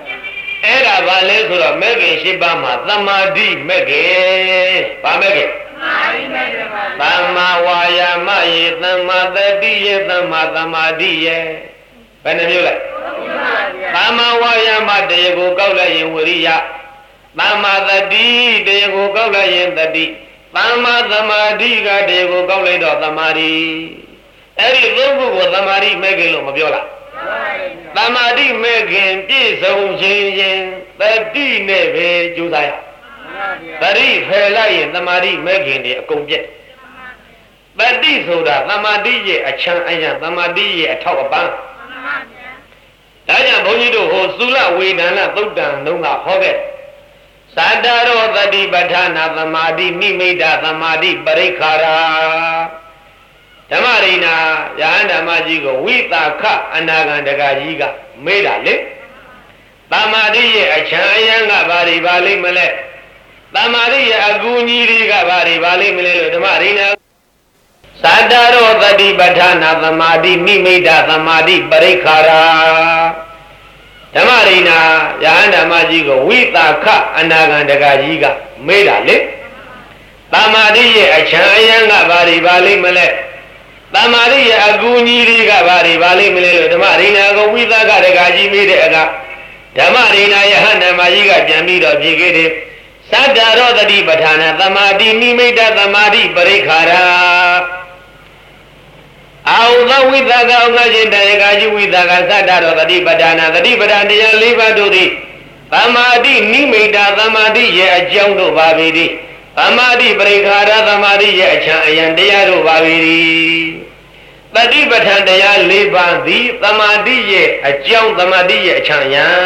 အဲ့ဒါဘာလဲဆိုတော့မဲ့ခင်ရှိပါမှာသမာဓိမဲ့ခင်ဗာမဲ့ခင်သမ္မာဝါယာမယေသမ္မာတတိယေသမ္မာသမာဓိယေဘယ်နှမျိုးလဲသမ္မာဝါယာမတရားကိုကောက်လိုက်ရင်ဝိရိယသမ္မာတတိတရားကိုကောက်လိုက်ရင်တတိသမ္မာသမာဓိကတရားကိုကောက်လိုက်တော့သမာဓိအဲ့ဒီသုံးခုကိုသမာဓိမဲ့ခင်လို့မပြောလားသမာဓိမဲ့ခင်ပြည့်စုံခြင်းရင်တတိနဲ့ပဲကြိုးစားရတတိဖယ်လိုက်ရင်သမာဓိမဲ့ခင်တွေအကုန်ပြည့်တတိဆိုတာသမာဓိရဲ့အချမ်းအယံသမာဓိရဲ့အထောက်အပံ့ဒါကြောင့်ဘုန်းကြီးတို့ဟိုသုလဝေဒနာသုတ်တံလုံးကဟောခဲ့သတ္တရောတတိပဋ္ဌာနာသမာဓိနိမိတ်သမာဓိပရိက္ခာရာဓမ္မရိနာယဟန်ဓမ္မကြီးကိုဝိတာခအနာဂံတကကြီးကမေးတာလေသမာဓိရဲ့အချမ်းအယံကဘာတွေပါလိမ့်မလဲသမာဓိရဲ့အကူအညီတွေကဘာတွေပါလိမ့်မလဲလို့ဓမ္မရိနာသတ္တရောတတိပဋ္ဌာနာသမာဓိနိမိတ်သမာဓိပရိက္ခာရာဓမ္မရိနာယဟန်ဓမ္မကြီးကိုဝိတာခအနာဂံတကကြီးကမေးတာလေသမာဓိရဲ့အချမ်းအယံကဘာတွေပါလိမ့်မလဲသမာဓိရဲ့အကူအညီတွေကဘာတွေပါလိမ့်မလဲလို့ဓမ္မရိနာကိုဝိတာခတကကြီးမေးတဲ့အခါဓမ္မရိနာယဟန်ဓမ္မကြီးကပြန်ပြီးတော့ဖြေခဲ့တယ်သတ္တရောတတိပဋ္ဌာနာသမာဓိနိမိတ်သမာဓိပရိက္ခာရာအာဟုသောဝိသကအောင်ငါရှင်တရေကာကြီးဝိသကသတ္တရောတတိပဋ္ဌာနာတတိပဋ္ဌာန်တရား၄ပါးတို့သည်သမာဓိနိမိတ်သမာဓိရဲ့အကြောင်းတို့ပါပေသည်သမာဓိပရိက္ခာရသမာဓိရဲ့အချမ်းအယံတရားတို့ပါပေသည်တတိပဋ္ဌာန်တရား၄ပါးသည်သမာဓိရဲ့အကြောင်းသမာဓိရဲ့အချမ်းအယံ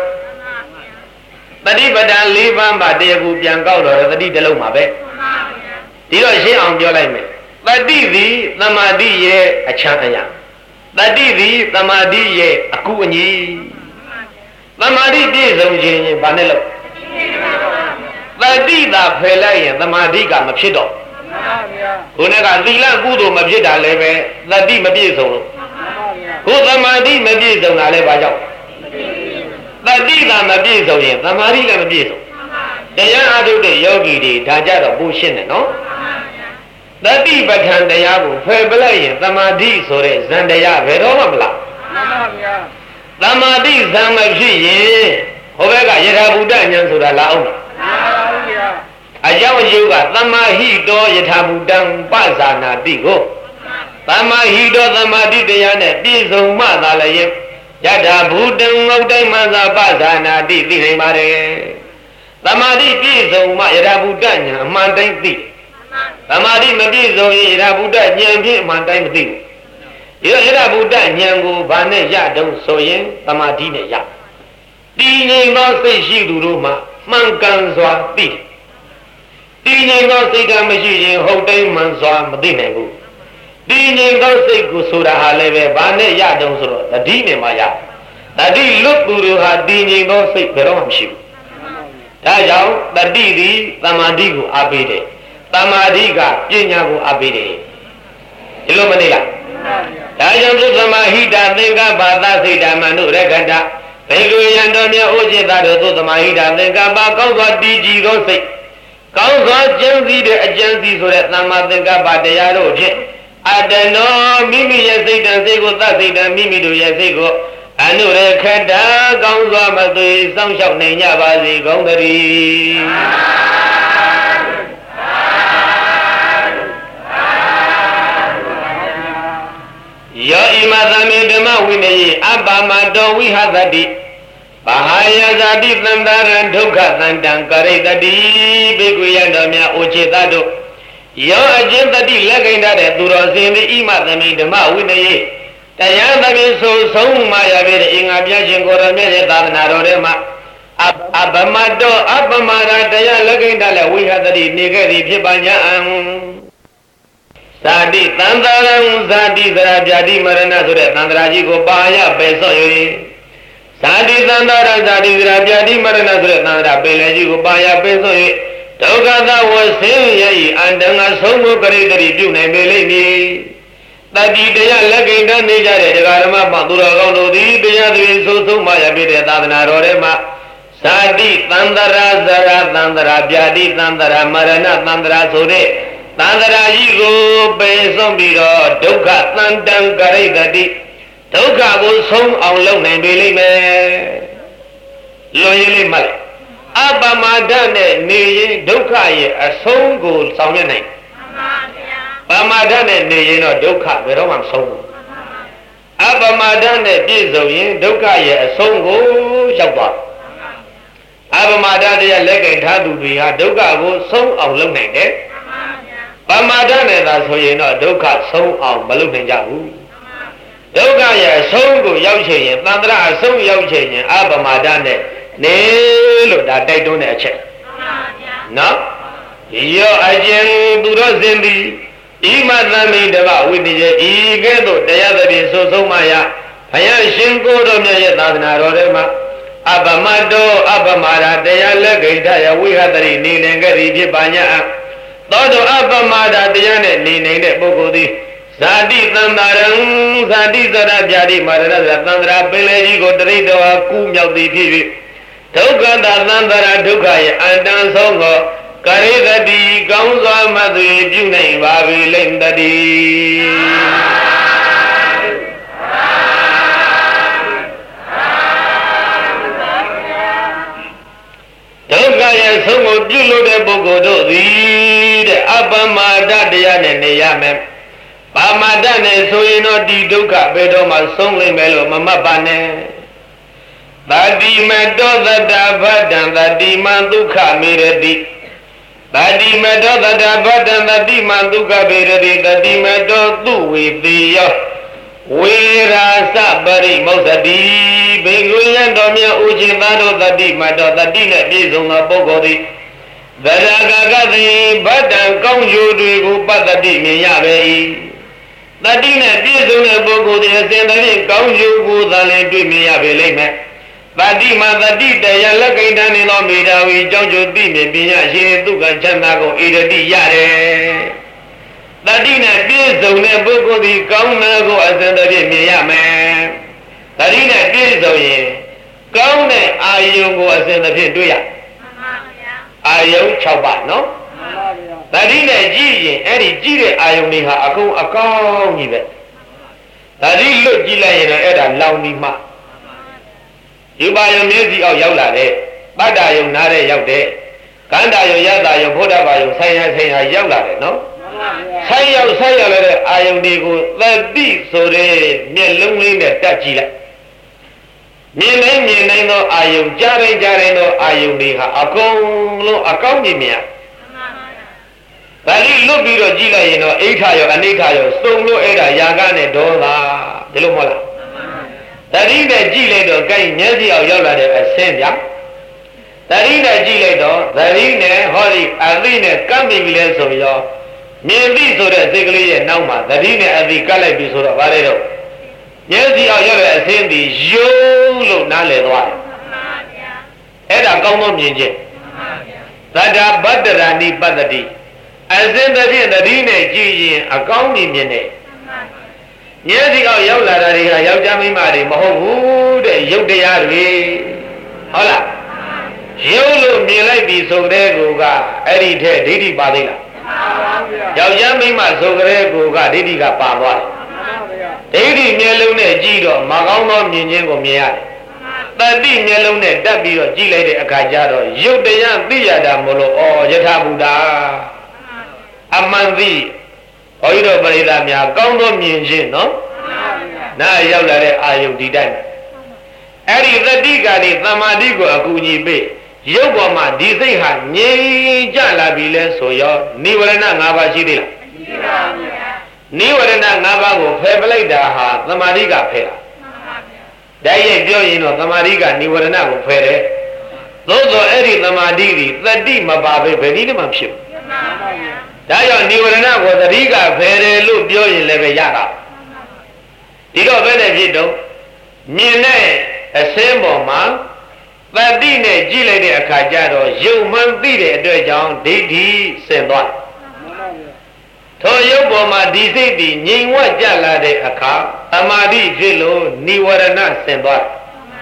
တတိပဋ္ဌာန်၄ပါးမှာတရားကိုပြန်ကောက်တော့တတိတစ်လုံးမှာပဲဒီတော့ရှင်းအောင်ပြောလိုက်မယ်တတိသည်သမာဓိရဲ့အချမ်းအယံတတိသည်သမာဓိရဲ့အကူအညီသမာဓိပြည့်စုံခြင်းဘာနဲ့လို့တတိသာဖယ်လိုက်ရင်သမာဓိကမဖြစ်တော့ခုနကသီလကုသိုလ်မဖြစ်တာလည်းပဲတတိမပြည့်စုံလို့ခုသမာဓိမပြည့်စုံတာလည်းဘာကြောင့်တတိသာမပြည့်စုံရင်သမာဓိလည်းမပြည့်စုံတရားအားထုတ်တဲ့ယောဂီတွေဒါကြတော့ပူရှင်းတယ်နော်တတိပဋ္ဌာန်တရားကိုဖယ်ပလိုက်ရင်သမာဓိဆိုတဲ့ဇန်တရားဘယ်တော့မှမလားမှန်ပါဗျာသမာဓိဇန်မဖြစ်ရင်ဟိုဘက်ကယထာဘုဒ္ဓဉာဏ်ဆိုတာလာအောင်လားမှန်ပါဗျာအကြောင်းအကျိုးကသမာဟိတောယထာဘုဒ္ဓံပဇာနာတိကိုသမာဟိတောသမာဓိတရားနဲ့ပြည့်စုံမှသာလည်းယထာဘုဒ္ဓံငုတ်တိုင်းမှသာပဇာနာတိသိနိုင်ပါတယ်သမာဓိပြည့်စုံမှယထာဘုဒ္ဓဉာဏ်အမှန်တိုင်းသိသမာဓိမပြည့်စုံရင်ယထာဘုဒ္ဓဉာဏ်ဖြင့်အမှန်တိုင်းမသိဘူးဒီတော့ယထာဘုဒ္ဓဉာဏ်ကိုဘာနဲ့ရတုံးဆိုရင်သမာဓိနဲ့ရတည်ငြိမ်သောစိတ်ရှိသူတို့မှမှန်ကန်စွာသိတည်ငြိမ်သောစိတ်ကမရှိရင်ဟုတ်တိုင်းမှန်စွာမသိနိုင်ဘူးတည်ငြိမ်သောစိတ်ကိုဆိုတာဟာလည်းပဲဘာနဲ့ရတုံးဆိုတော့တတိနဲ့မှရတတိလွတ်သူတို့ဟာတည်ငြိမ်သောစိတ်ဘယ်တော့မှမရှိဘူးဒါကြောင့်တတိသည်သမာဓိကိုအားပေးတယ်သမာဓိကပညာကိုအားပေးတယ်ဒီလိုမနေလားဒါကြောင့်သုသမာဟိတသင်္ကပ္ပသစိတ်ဓမ္မနုရကတဘေကုယံတော်မြတ်ဥจิตတော်သုသမာဟိတသင်္ကပ္ပကောင်းစွာတည်ကြည်သောစိတ်ကောင်းစွာကျင့်သိတဲ့အကျဉ်းစီဆိုတဲ့သမ္မာသင်္ကပ္ပတရားတို့ဖြင့်အတနောမိမိရဲ့စိတ်တန်စိတ်ကိုသစိတ်တန်မိမိတို့ရဲ့စိတ်ကိုအနုရခတကောင်းစွာမသွေစောင့်ရှောက်နိုင်ကြပါစေကောင်းသတည်းယောဣမသမေဓမ္မဝိနယေအပ္ပမတောဝိဟသတိဘာဟာယဇာတိသန္တာရံဒုက္ခသန္တံကရိတတိဘေကုယံတော်များအိုချေတတို့ယောအကျဉ်တတိလက်ကိန်းတဲ့သူတော်စင်သည်ဣမသမေဓမ္မဝိနယေတရားသဖြင့်ဆိုဆုံးမှရပြီတဲ့အင်္ဂါပြခြင်းကိုရမြတ်ရဲ့သာသနာတော်ထဲမှာအပ္ပမတောအပ္ပမရာတရားလက်ကိန်းတဲ့ဝိဟသတိနေခဲ့သည်ဖြစ်ပါ냐ံဇာတိသန္တာရံဇာတိသရဗျာတိမရဏဆိုတဲ့သန္တရာကြီးကိုပါရပယ်ဆော့၍ဇာတိသန္တာရံဇာတိသရဗျာတိမရဏဆိုတဲ့သန္တရာပယ်လေကြီးကိုပါရပယ်ဆော့၍ဒုက္ခသဝဆင်းရဲ၏အန္တငါဆုံးမှုပရိတ္တိပြုနိုင်ပေလိမ့်မည်တတိတရားလက်ကိန်းတနေကြတဲ့ဒကာဓမ္မပသူတော်ကောင်းတို့သည်တရားသွေးဆိုးဆုံးမှရပြတဲ့သာသနာတော်ထဲမှာဇာတိသန္တရာဇရာသန္တရာဗျာတိသန္တရာမရဏသန္တရာဆိုတဲ့သန္တရာကြီးကိုပယ်ဆုံးပြီးတော့ဒုက္ခသန္တံကရိတတိဒုက္ခကိုဆုံးအောင်လုပ်နိုင်ပြီလိမ့်မယ်လွန်ရင်းလေးမှတ်လိုက်အပမဒနဲ့နေရင်ဒုက္ခရဲ့အဆုံးကိုဆောင်ရွက်နိုင်ပမဒနဲ့နေရင်တော့ဒုက္ခဘယ်တော့မှမဆုံးဘူးအပမဒနဲ့ပြည့်စုံရင်ဒုက္ခရဲ့အဆုံးကိုရောက်သွားအပမဒတရားလက်ကင်ထားသူတွေဟာဒုက္ခကိုဆုံးအောင်လုပ်နိုင်တယ်ပမဒနဲ့သာဆိုရင်တော့ဒုက္ခဆုံးအောင်မလုပ်နိုင်ကြဘူးဒုက္ခရဲ့အဆုံးကိုရောက်ချင်ရင်သန္တရာအဆုံးရောက်ချင်ရင်အပမဒနဲ့နေလို့ဒါတိုက်တွန်းတဲ့အချက်နော်ရောအကျဉ်သူတော်စင်သည်ဤမသမိတဗဝိတ္တိရဲ့ဤကဲ့သို့တရားသဖြင့်ဆိုဆုံးမရဘုရားရှင်ကိုယ်တော်မြတ်ရဲ့သာသနာတော်ထဲမှာအပမတောအပမာဒတရားလက်ခိတယဝိဟတရိနေနေကြသည်ဖြစ်ပါညာသောတောအပမာဒတရားနဲ့နေနေတဲ့ပုဂ္ဂိုလ်သည်ဇာတိသန္တာရံဇာတိဇရဗျာတိမာရဏဇသန္တရာပင်လေကြီးကိုတရိတဝါကူးမြောက်သည်ဖြစ်၍ဒုက္ခတာသန္တရာဒုက္ခရဲ့အတန်ဆုံးကိုကရိတတိကောင်းစွာမသွေပြုနိုင်ပါပြီလိမ့်တတိဒုက္ခရဲ့ဆုံးကိုပြုလို့တဲ့ပုဂ္ဂိုလ်တို့သည်တဲ့အပမဒတရားနဲ့နေရမယ်ပါမဒနဲ့ဆိုရင်တော့ဒီဒုက္ခဘယ်တော့မှဆုံးလိမ့်မယ်လို့မမှတ်ပါနဲ့တတိမတောသတ္တဗတ္တံတတိမဒုက္ခမေရတိတတိမတောသတ္တဗတ္တံတတိမဒုက္ခမေရတိတတိမတောသူဝေတိယောဝေရာစပရိမုဿတိဘေကွေယံတော်မြတ်ဥခြင်းသားတို့တတိမတောတတိနဲ့ပြည့်စုံသောပုဂ္ဂိုလ်သည်သရဂဂတိဗတ္တံကောင်းကျိုးတွေကိုပတ္တိမြင်ရပေ၏တတိနဲ့ပြည့်စုံတဲ့ပုဂ္ဂိုလ်သည်အစဉ်တည်းကောင်းကျိုးကိုသာလျှင်တွေ့မြင်ရပေလိမ့်မယ်တတိမတတိတရားလက်ကိဋ္ဌာနေသောမေတ္တာဝီကြောင့်ကျိုးသိမြင်ပညာရှင်သူကချမ်းသာကိုဣရတိရတယ်တတိနဲ့ပြည့်စုံတဲ့ပုဂ္ဂိုလ်သည်ကောင်းတဲ့ကိုအစဉ်တည်းမြင်ရမယ်တတိနဲ့ပြည့်စုံရင်ကောင်းတဲ့အာယုံကိုအစဉ်တည်းတွေ့ရအာယုံ၆ပါးနော်တတိနဲ့ကြည့်ရင်အဲ့ဒီကြည့်တဲ့အာယုံတွေဟာအကုန်အကောင်းကြီးပဲတတိလွတ်ကြည့်လိုက်ရင်တော့အဲ့ဒါလောင်ပြီးမှယူပါယုံမျက်စိအောက်ရောက်လာတဲ့ပတ္တယုံနားတဲ့ရောက်တဲ့ကန္တာယုံယတ္တယုံဘုဒ္ဓဘာယုံဆိုင်ရဆိုင်ရရောက်လာတယ်နော်ဆိုင်ရောက်ဆိုင်ရောက်လာတဲ့အာယုံတွေကိုသတိဆိုတဲ့မျက်လုံးလေးနဲ့တက်ကြည့်လိုက်မြင်နိုင်မြင်နိုင်သောအာယုံကြားတိုင်းကြားတိုင်းသောအာယုံတွေဟာအကုန်လုံးအကောင်းကြီးမြင်ဒါလိလွတ်ပြီးတော့ကြည့်လိုက်ရင်တော့အိဋ္ဌရောအနိဋ္ဌရောစုံလို့အဲ့ဒါယာကနဲ့ဒေါသဒီလိုမဟုတ်လားတတိနဲ့ကြည့်လိုက်တော့ကိုင်းမျက်စိအောင်ရောက်လာတဲ့အဆင်းပြတတိနဲ့ကြည့်လိုက်တော့သတိနဲ့ဟောဒီအသိနဲ့ကပ်မိပြီလဲဆိုပြီးတော့မြင်သိဆိုတဲ့စိတ်ကလေးရဲ့နောက်မှာသတိနဲ့အသိကပ်လိုက်ပြီဆိုတော့ဗါလေတော့မျက်စိအောင်ရောက်တဲ့အဆင်းဒီယုံလို့နားလည်သွားတယ်အဲ့ဒါကောင်းသောမြင်ခြင်းသတ္တဗတ္တရာနိပတ္တိအစဉ်တည်းသတိနဲ့ကြည့်ရင်အကောင်းမြင်မြင်နဲ့မျက်စိအောက်ရောက်လာတာတွေကယောက်ျားမိန်းမတွေမဟုတ်ဘူးတဲ့ရုပ်တရားတွေဟုတ်လားရုပ်လို့မြင်လိုက်ပြီဆိုတဲ့ကူကအဲ့ဒီထဲဒိဋ္ဌိပါသေးလားယောက်ျားမိန်းမဆိုတဲ့ကူကဒိဋ္ဌိကပါသွားတယ်ဒိဋ္ဌိမျက်လုံးနဲ့ကြည့်တော့မကောင်းသောမြင်ခြင်းကိုမြင်ရတယ်တတိမျက်လုံးနဲ့တက်ပြီးတော့ကြည့်လိုက်တဲ့အခါကျတော့ရုပ်တရားသိရတာမလို့ဩယထာဘုဒ္ဓအမှန်သိဘုရားတော်ပရိသတ်များကောင်းသောမြင်ခြင်းနော်နားရောက်လာတဲ့အာယုန်ဒီတိုင်းအဲ့ဒီသတိကနေသမာဓိကိုအကူအညီပေးရုပ်ပေါ်မှာဒီစိတ်ဟာငြိမ်ကြလာပြီလဲဆိုရောနိဝရဏ၅ပါးရှိသေးလားရှိပါဘူးဗျာနိဝရဏ၅ပါးကိုဖယ်ပလိုက်တာဟာသမာဓိကဖယ်တာတိုက်ရိုက်ပြောရင်တော့သမာဓိကနိဝရဏကိုဖယ်တယ်သို့သောအဲ့ဒီသမာဓိဒီသတိမပါပဲဘယ်နည်းမှဖြစ်ဘူးဒါကြောင့်နိဝရဏကိုသတိကဖယ်တယ်လို့ပြောရင်လည်းပဲရတာဒီတော့ဘယ်နဲ့ဖြစ်တော့မြင်တဲ့အစင်းပေါ်မှာသတိနဲ့ကြည့်လိုက်တဲ့အခါကျတော့ယုံမှန်သိတဲ့အတွက်ကြောင့်ဒိဋ္ဌိဆင်သွားထိုယုတ်ပေါ်မှာဒီစိတ်ဒီငြိမ်ဝှက်ကြလာတဲ့အခါသမာဓိဖြစ်လို့နိဝရဏဆင်သွား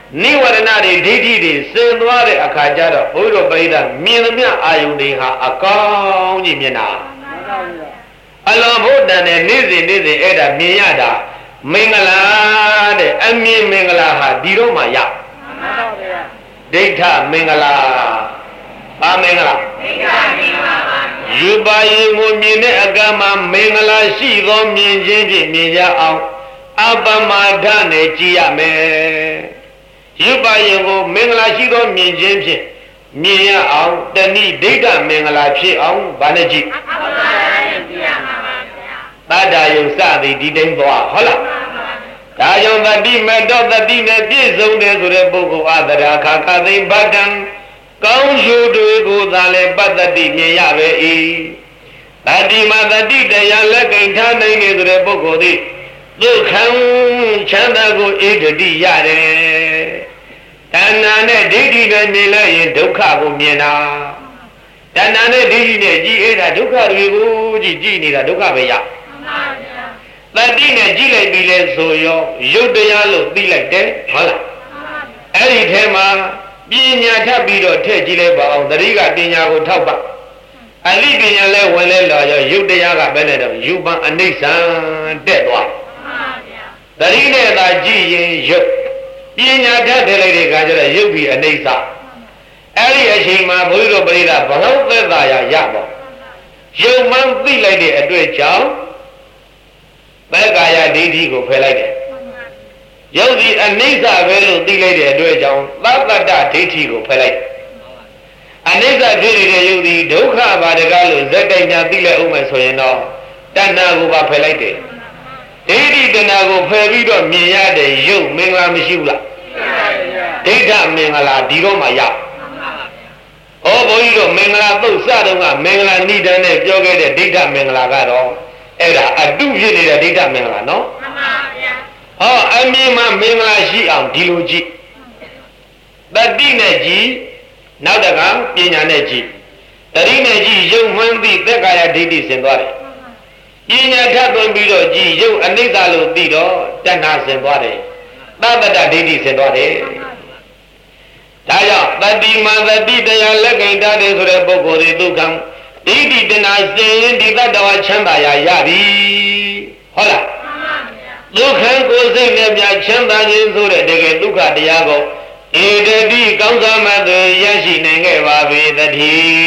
နိဝရဏတွေဒိဋ္ဌိတွေစင်သွားတဲ့အခါကျတော့ဘုရားပရိသတ်မြင်သမျှအာယုန်တွေဟာအကောင်းကြီးမြင်တာအလောဘုဒ္ဓံနဲ့နေ့စဉ်နေ့စဉ်အဲ့ဒါမြင်ရတာမင်္ဂလာတဲ့အမြင်မင်္ဂလာဟာဒီတော့မှရဒိဋ္ဌမင်္ဂလာဘာမင်္ဂလာဒိဋ္ဌမင်္ဂလာပါယူပါရင်ကိုမြင်တဲ့အကမှာမင်္ဂလာရှိသောမြင်ခြင်းဖြင့်မြင်ရအောင်အပမာဒနဲ့ကြည်ရမယ်ယူပါရင်ကိုမင်္ဂလာရှိသောမြင်ခြင်းဖြင့်မြင်ရအောင်တဏိဒိဋ္ဌမင်္ဂလာဖြစ်အောင်ဗာနဲ့ကြည့်အပမာဒနဲ့ကြည်ရမှာပါဗျာတတ္တယုံစသည်ဒီတိုင်းသွားဟုတ်လားဒါကြောင့်တတိမတောတတိနဲ့ပြည့်စုံတယ်ဆိုတဲ့ပုဂ္ဂိုလ်အတရာခါခသိမ့်ဗတ္တံကောင်းကျိုးတွေကိုသာလဲပတ္တတိမြင်ရပဲ၏တတိမတတိတရားလက်ကင်ထားနိုင်နေဆိုတဲ့ပုဂ္ဂိုလ်သည်ဒုက္ခံချမ်းသာကိုဣဒတိရတယ်တဏ္ဍာနဲ့ဒိဋ္ဌိနဲ့မြင်လိုက်ရင်ဒုက္ခကိုမြင်တာတဏ္ဍာနဲ့ဒိဋ္ဌိနဲ့ကြည်အဲ့ဒါဒုက္ခတွေကိုကြည်ကြည်နေတာဒုက္ခပဲရတတိနဲ့ကြည်လိုက်ပြီလဲဆိုရောရုပ်တရားလို့သိလိုက်တယ်ဟုတ်လားအဲ့ဒီထဲမှာပညာထပ်ပြီးတော့ထည့်ကြည့်လိုက်ပါအောင်သတိကပညာကိုထောက်ပါအလိပညာလဲဝင်လဲလာရောရုပ်တရားကပဲနဲ့တော့ယူပံအနိစ္စံတက်သွားသတိနဲ့သာကြည့်ရင်ရုပ်ပညာထပ်ထည့်လိုက်တဲ့အခါကျတော့ရုပ်ပြီးအနိစ္စအဲ့ဒီအချိန်မှာဘုရားတို့ပရိသတ်ဘလောက်သက်သာရရပါရုပ်မှန်းသိလိုက်တဲ့အတွက်ကြောင့်သက္ကာယဒိဋ္ဌိကိုဖယ်လိုက်တယ်ရုပ်ဒီအနိစ္စပဲလို့သိလိုက်တဲ့အတွက်ကြောင့်သဗ္ဗတ္တဒိဋ္ဌိကိုဖယ်လိုက်အနိစ္စဖြစ်နေတဲ့ရုပ်ဒီဒုက္ခဘာတကားလို့ဇက်တိုင်ညာသိလိုက်အောင်မယ်ဆိုရင်တော့တဏှာကိုပါဖယ်လိုက်တယ်ဒိဋ္ဌိတဏှာကိုဖယ်ပြီးတော့မြင်ရတဲ့ရုပ်မင်္ဂလာမရှိဘူးလားဒိဋ္ဌမင်္ဂလာဒီတော့မှရဩဘုန်းကြီးတို့မင်္ဂလာသုတ်စတော့ကမင်္ဂလာဏိဒံနဲ့ပြောခဲ့တဲ့ဒိဋ္ဌမင်္ဂလာကတော့အဲ့ဒါအတုဖြစ်နေတဲ့ဒိဋ္ဌမင်္ဂလာနော်မှန်ပါဗျာဟောအမြင်မှာမင်္ဂလာရှိအောင်ဒီလိုကြည့်တတိနဲ့ကြည့်နောက်တကပညာနဲ့ကြည့်တတိနဲ့ကြည့်ရုပ်မှန်းသိသက်ကာယဒိဋ္ဌိဆင်သွားတယ်ပညာထပ်သွင်းပြီးတော့ကြည့်ရုပ်အနိစ္စလို့သိတော့တဏှာဆင်သွားတယ်သဗ္ဗတ္တဒိဋ္ဌိဆင်သွားတယ်ဒါကြောင့်တတိမသတိတရားလက်ကင်တာတယ်ဆိုတဲ့ပုဂ္ဂိုလ်တွေဒုက္ခဒိဋ္ဌိတဏှာစင်ရင်ဒီတတ္တဝါချမ်းသာရာရပြီဟုတ်လားဒုက္ခကိုစိတ်နဲ့ပြချမ်းသာခြင်းဆိုတဲ့တကယ်ဒုက္ခတရားကိုဧတတိကောင်းစားမှသိရရှိနိုင်ခဲ့ပါပေသတ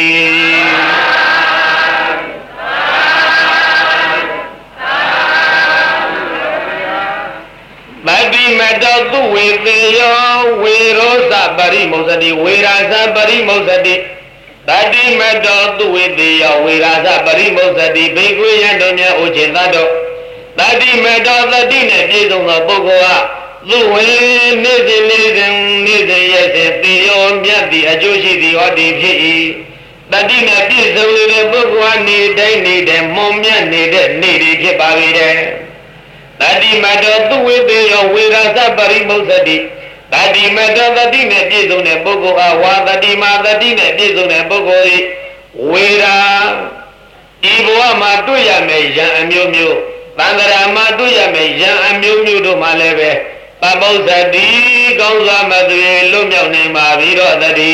ည်းတတိမတောသူဝေသေယောဝေရောသပရိမုစ္စတိဝေရာသပရိမုစ္စတိတတိမတောသူဝေသေယောဝေရာသပရိမုစ္စတိဘေကွေယံတို့များဥခြင်းသတ္တောတတိမတောတတိနဲ့ပြည့်စုံသောပုဂ္ဂိုလ်ဟာသူဝေနေစဉ်နေစဉ်နေစဉ်ရဲ့စဉ်သေယောမြတ်သည်အကျိုးရှိသည်ဟောဒီဖြစ်၏တတိနဲ့ပြည့်စုံတဲ့ပုဂ္ဂိုလ်ဟာနေတိုင်းနေတဲ့မွန်မြတ်နေတဲ့နေ့တွေဖြစ်ပါလေတဲ့တတိမတောသူဝေသေယောဝေရာသပရိမုစ္စတိတတိမတောတတိနဲ့ပြည့်စုံတဲ့ပုဂ္ဂိုလ်အားဝါတတိမာတတိနဲ့ပြည့်စုံတဲ့ပုဂ္ဂိုလ်၏ဝေရာဒီဘဝမှာတွေ့ရမယ်ယံအမျိုးမျိုးသံဃာမှာတွေ့ရမယ်ယံအမျိုးမျိုးတို့မှလည်းပဲပမုစ္စတိကောင်းစွာမသွေလွတ်မြောက်နိုင်ပါပြီတော့တတိ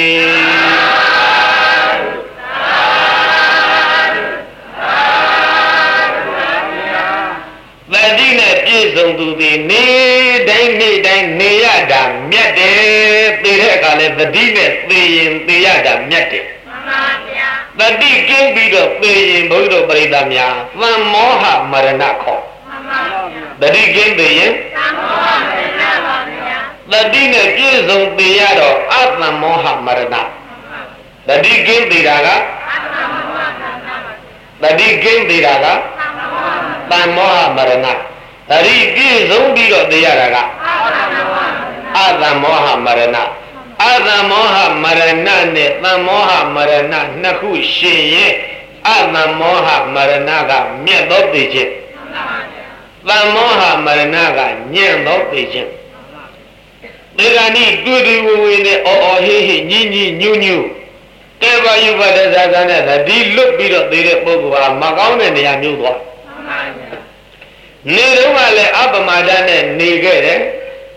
တတိနဲ့ပြည့်စုံသူသည်နေတိုင်းနေတိုင်းနေရတာမြတ်တယ်သိတဲ့အခါလဲတတိနဲ့သိရင်သိရတာမြတ်တယ်မှန်ပါဗျာတတိကင်းပြီးတော့သိရင်ဘုရားတို့ပရိသတ်များသံမောဟမရဏခေါ်မှန်ပါဗျာတတိကင်းသိရင်သံမောဟမရဏပါဗျာတတိနဲ့ပြည့်စုံသိရတော့အသံမောဟမရဏတတိကင်းသိတာကအသံမောဟမရဏတတိကင်းသိတာကသံမောဟမရဏတတိပြည့်စုံပြီးတော့သိရတာကအသံမောဟမရဏအသံမောဟမရဏနဲ့သံမောဟမရဏနှစ်ခုရှင်ရင်အသံမောဟမရဏကမြတ်သောသိခြင်းသံမောဟမရဏကညံ့သောသိခြင်းဒီကနေ့တွေ့တွေ့ဝေဝေနဲ့အော်အော်ဟေးဟေးညင်းညင်းညူးညူးတေဘယုပဒဇာကနဲ့ဒီလွတ်ပြီးတော့သိတဲ့ပုဂ္ဂိုလ်ဟာမကောင်းတဲ့နေရာမျိုးသွားနေတော့ကလည်းအပမဒနဲ့နေခဲ့တယ်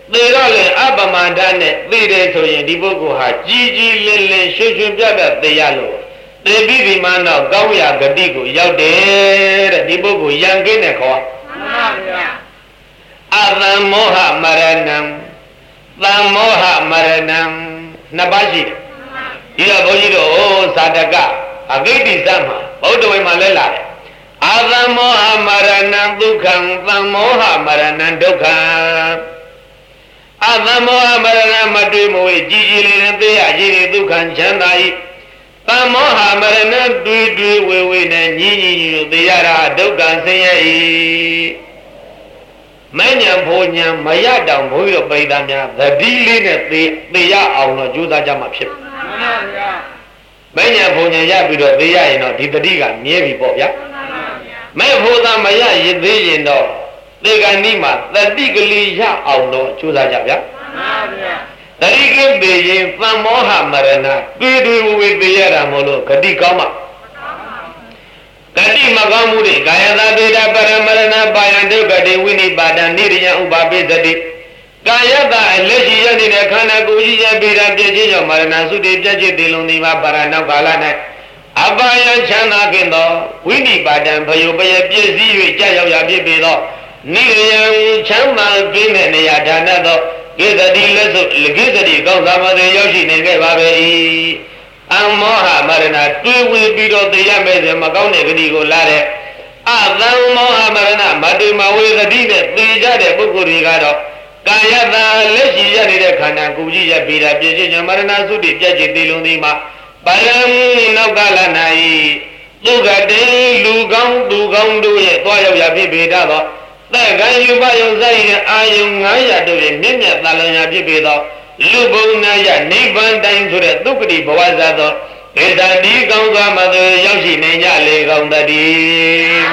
သေတော့လေအပမဒနဲ့သိတယ်ဆိုရင်ဒီပုဂ္ဂိုလ်ဟာကြီးကြီးလင်းလင်းရွှင်ရွှင်ပြတ်ပြတ်သိရလို့သေပြီးဒီမှတော့ကောင်းရာဂတိကိုရောက်တယ်တဲ့ဒီပုဂ္ဂိုလ်ရံကင်းတဲ့ခေါ်မှန်ပါဗျာအသံမောဟမရဏံသံမောဟမရဏံနှစ်ပါးရှိတယ်ဒီတော့ဘုန်းကြီးတို့ဇာတကအဂိတိဇတ်မှာဗုဒ္ဓဝေမှာလဲလာတယ်အသံမောဟမရဏံဒုက္ခံသံမောဟမရဏံဒုက္ခံအသံမောဟမရဏမတွေ့မဝေကြည်ကြည်လေးနဲ့သိရကြည်တွေဒုက္ခံချမ်းသာ၏သံမောဟမရဏတွေ့တွေ့ဝေဝေနဲ့ညီညီညီတို့သိရတာဒုက္ခံဆင်းရဲ၏မဉ္ဇဉ်ဘုံဉဏ်မရတောင်ဘုန်းကြီးတို့ပရိသတ်များသတိလေးနဲ့သိသိရအောင်တော့ကြိုးစားကြမှာဖြစ်ပါမှန်ပါဗျာမဉ္ဇဉ်ဘုံဉဏ်ရပြီးတော့သိရရင်တော့ဒီတတိကမြဲပြီပေါ့ဗျာမှန်ပါဗျာမဲ့ဖို့သာမရရသေးရင်တော့သေကံဤမှာတတိကလေးရအောင်တော့ကြိုးစားကြဗျာမှန်ပါဗျာတတိကပေရင်သံမောဟမရဏတွေ့တွေ့ဝေသိရတာမို့လို့ဂတိကောင်းမှာဂတိမကောင်းမှုတွေကာယသာပေဒပရမရဏပါယံဒုက္ခတိဝိနိပါဒံနိရိယဥပပိသတိကာယသာလက်ရှိရနေတဲ့ခန္ဓာကိုယ်ကြီးရဲ့ပေဒပြည့်ခြင်းကြောင့်မရဏသုတိပြည့်ခြင်းတည်လုံးဒီမှာပါရဏောကာလ၌အပါယချမ်းသာခြင်းသောဝိနိပါဒံဘယုပယပြည့်စည်၍ကြာရောက်ရဖြစ်ပေသောနိရိယချမ်းသာခြင်းတဲ့နေရာဌာနသောကိသတိလက်စုလကိသတိကောင်းသာမတွေရောက်ရှိနေခဲ့ပါပဲ၏အမောဟမရဏတွေးဝေပြီးတော့သိရမယ်ဆိုမကောင်းတဲ့ဂတိကိုလာတဲ့အသံမောဟမရဏမတေမဝေဂတိနဲ့သိကြတဲ့ပုဂ္ဂိုလ်တွေကတော့ကာယသာလက်ရှိရနေတဲ့ခန္ဓာကိုယ်ကြီးရဲ့ပေတာပြည့်ခြင်းမရဏသုတိပြည့်ခြင်းတည်လုံးသည်မှာပယံနောက်ကလ၌သူကတိလူကောင်းသူကောင်းတို့ရဲ့သွားရောက်ရဖြစ်ပေတော့သက်ကံယူပယုံဆိုင်ရဲ့အာယုံငါးရာတို့ရဲ့မြင့်မြတ်သာလျာဖြစ်ပေတော့လူဘုံနာယနိဗ္ဗာန်တိုင်းဆိုတဲ့သုက္ကတိဘဝဇာသောဒေသတိကောင်းစွာမသွေရောက်ရှိနေကြလေကောင်းတည်း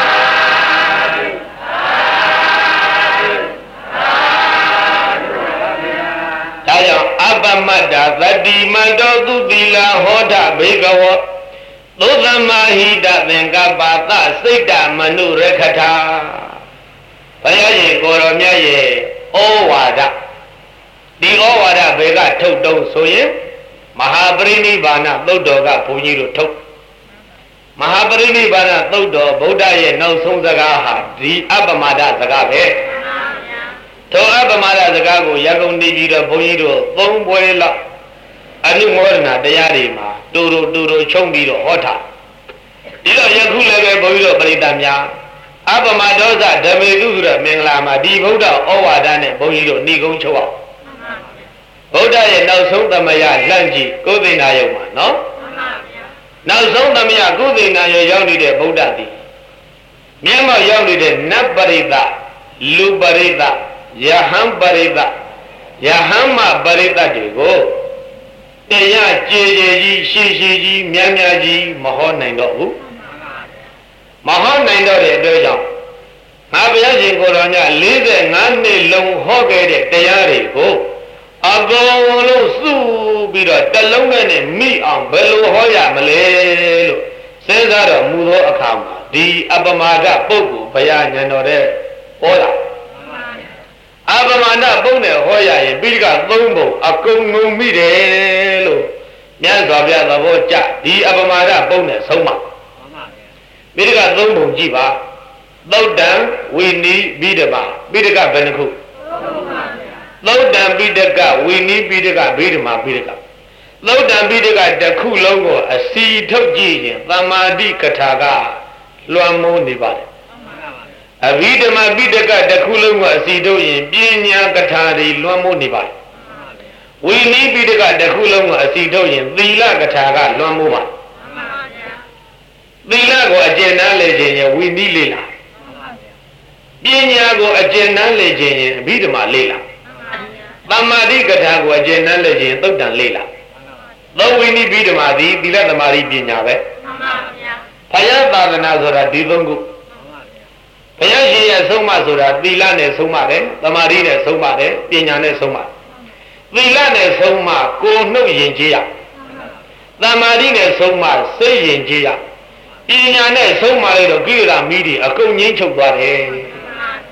ဒါကြောင့်အပမတ္တသတိမန္တောသူတိလာဟောဒဘေကဝောသုသမဟိတသင်္ကပ္ပသစိတ်တမနုရခထာဘုရားရှင်ကိုရောမြတ်ရဲ့ဩဝါဒဒီဩဝါဒဘေကထုတ်တုံးဆိုရင်မဟာပရိနိဗ္ဗာန်သုတ်တော်ကဘုန်းကြီးတို့ထုတ်မဟာပရိနိဗ္ဗာန်သုတ်တော်ဗုဒ္ဓရဲ့နောက်ဆုံးစကားဟာဒီအပမဒစကားပဲထိုအပမဒစကားကိုရကုန်နေပြီးတော့ဘုန်းကြီးတို့သုံးပွဲလောက်အနုမောဒနာတရားတွေမှာတူတူတူတူချုံပြီးတော့ဟောထားဒီတော့ယခုလည်းပဲဘုန်းကြီးတို့ပရိသတ်များအပမဒောဇဓမေတုဆိုတဲ့မင်္ဂလာမှာဒီဗုဒ္ဓဩဝါဒနဲ့ဘုန်းကြီးတို့ဏိကုံးချုပ်အောင်ဗုဒ္ဓရဲ့နောက်ဆုံးသမယလှန့်ကြည့်ကိုယ်သိနာယုံမှာနော်နောက်ဆုံးသမယကိုယ်သိနာယုံရောက်နေတဲ့ဗုဒ္ဓသည်မျက်မှောက်ရောက်နေတဲ့နတ်ပရိသလူပရိသယဟန်ပရိသယဟန်မပရိသတွေကိုတရားကြည်ကြည်ကြီးရှည်ရှည်ကြီးမြတ်မြတ်ကြီးမဟောနိုင်တော့ဘူးမဟောနိုင်တော့တဲ့အတွက်ကြောင့်ငါဘုရားရှင်ကိုယ်တော်ညလေးဆယ်ငါးနှစ်လုံးဟောခဲ့တဲ့တရားတွေကိုအကုန်လုံးစုပြီးတော့တလုံးနဲ့မိအောင်ဘယ်လိုဟောရမလဲလို့စဉ်းစားတော့မူသောအခါမှာဒီအပမာဒပုဂ္ဂိုလ်ဘုရားဉာဏ်တော်တဲ့ဟောတာအပမာဒပုဂ္ဂိုလ်နဲ့ဟောရရင်ပိဋကသုံးပုံအကုန်ငုံမိတယ်လို့မြတ်စွာဘုရားသဘောကျဒီအပမာဒပုဂ္ဂိုလ်နဲ့ဆုံးမှာပိဋကသုံးပုံကြည့်ပါသုတ်တံဝိနည်းပိဋကပိဋကဘယ်နှခုသုတ်တံပိဋကဝိနည်းပိဋကဗိဓမာပိဋကသုတ်တံပိဋကတစ်ခုလုံးကိုအစီထုတ်ကြည့်ရင်သမာဓိကထာကလွှမ်းမိုးနေပါတယ်အဗိဓမာပိဋကတစ်ခုလုံးကိုအစီထုတ်ရင်ပညာကထာတွေလွှမ်းမိုးနေပါတယ်ဝိနည်းပိဋကတစ်ခုလုံးကိုအစီထုတ်ရင်သီလကထာကလွှမ်းမိုးပါတယ်သီလကိုအကျဉ်းနားလေခြင်းရင်ဝိနည်းလေ့လာပညာကိုအကျဉ်းနားလေခြင်းရင်အဗိဓမာလေ့လာသမာဓိကထာကိုအကျဉ်းနားလေခြင်းသုတ်တံလေ့လာသောဝိနည်းဗိဓမာသည်သီလသမာဓိပညာပဲမှန်ပါဗျာဘုရားသာသနာဆိုတာဒီသုံးခုဘုရားရှင်ရဲ့ဆုံးမဆိုတာသီလနဲ့ဆုံးမတယ်သမာဓိနဲ့ဆုံးမတယ်ပညာနဲ့ဆုံးမသီလနဲ့ဆုံးမကိုယ်နှုတ်ယဉ်ကျေးရသမာဓိနဲ့ဆုံးမစိတ်ယဉ်ကျေးရပညာနဲ့ဆုံးမလိုက်တော့ကိလေသာမိတွေအကုန်ငြိမ်းချုပ်သွားတယ်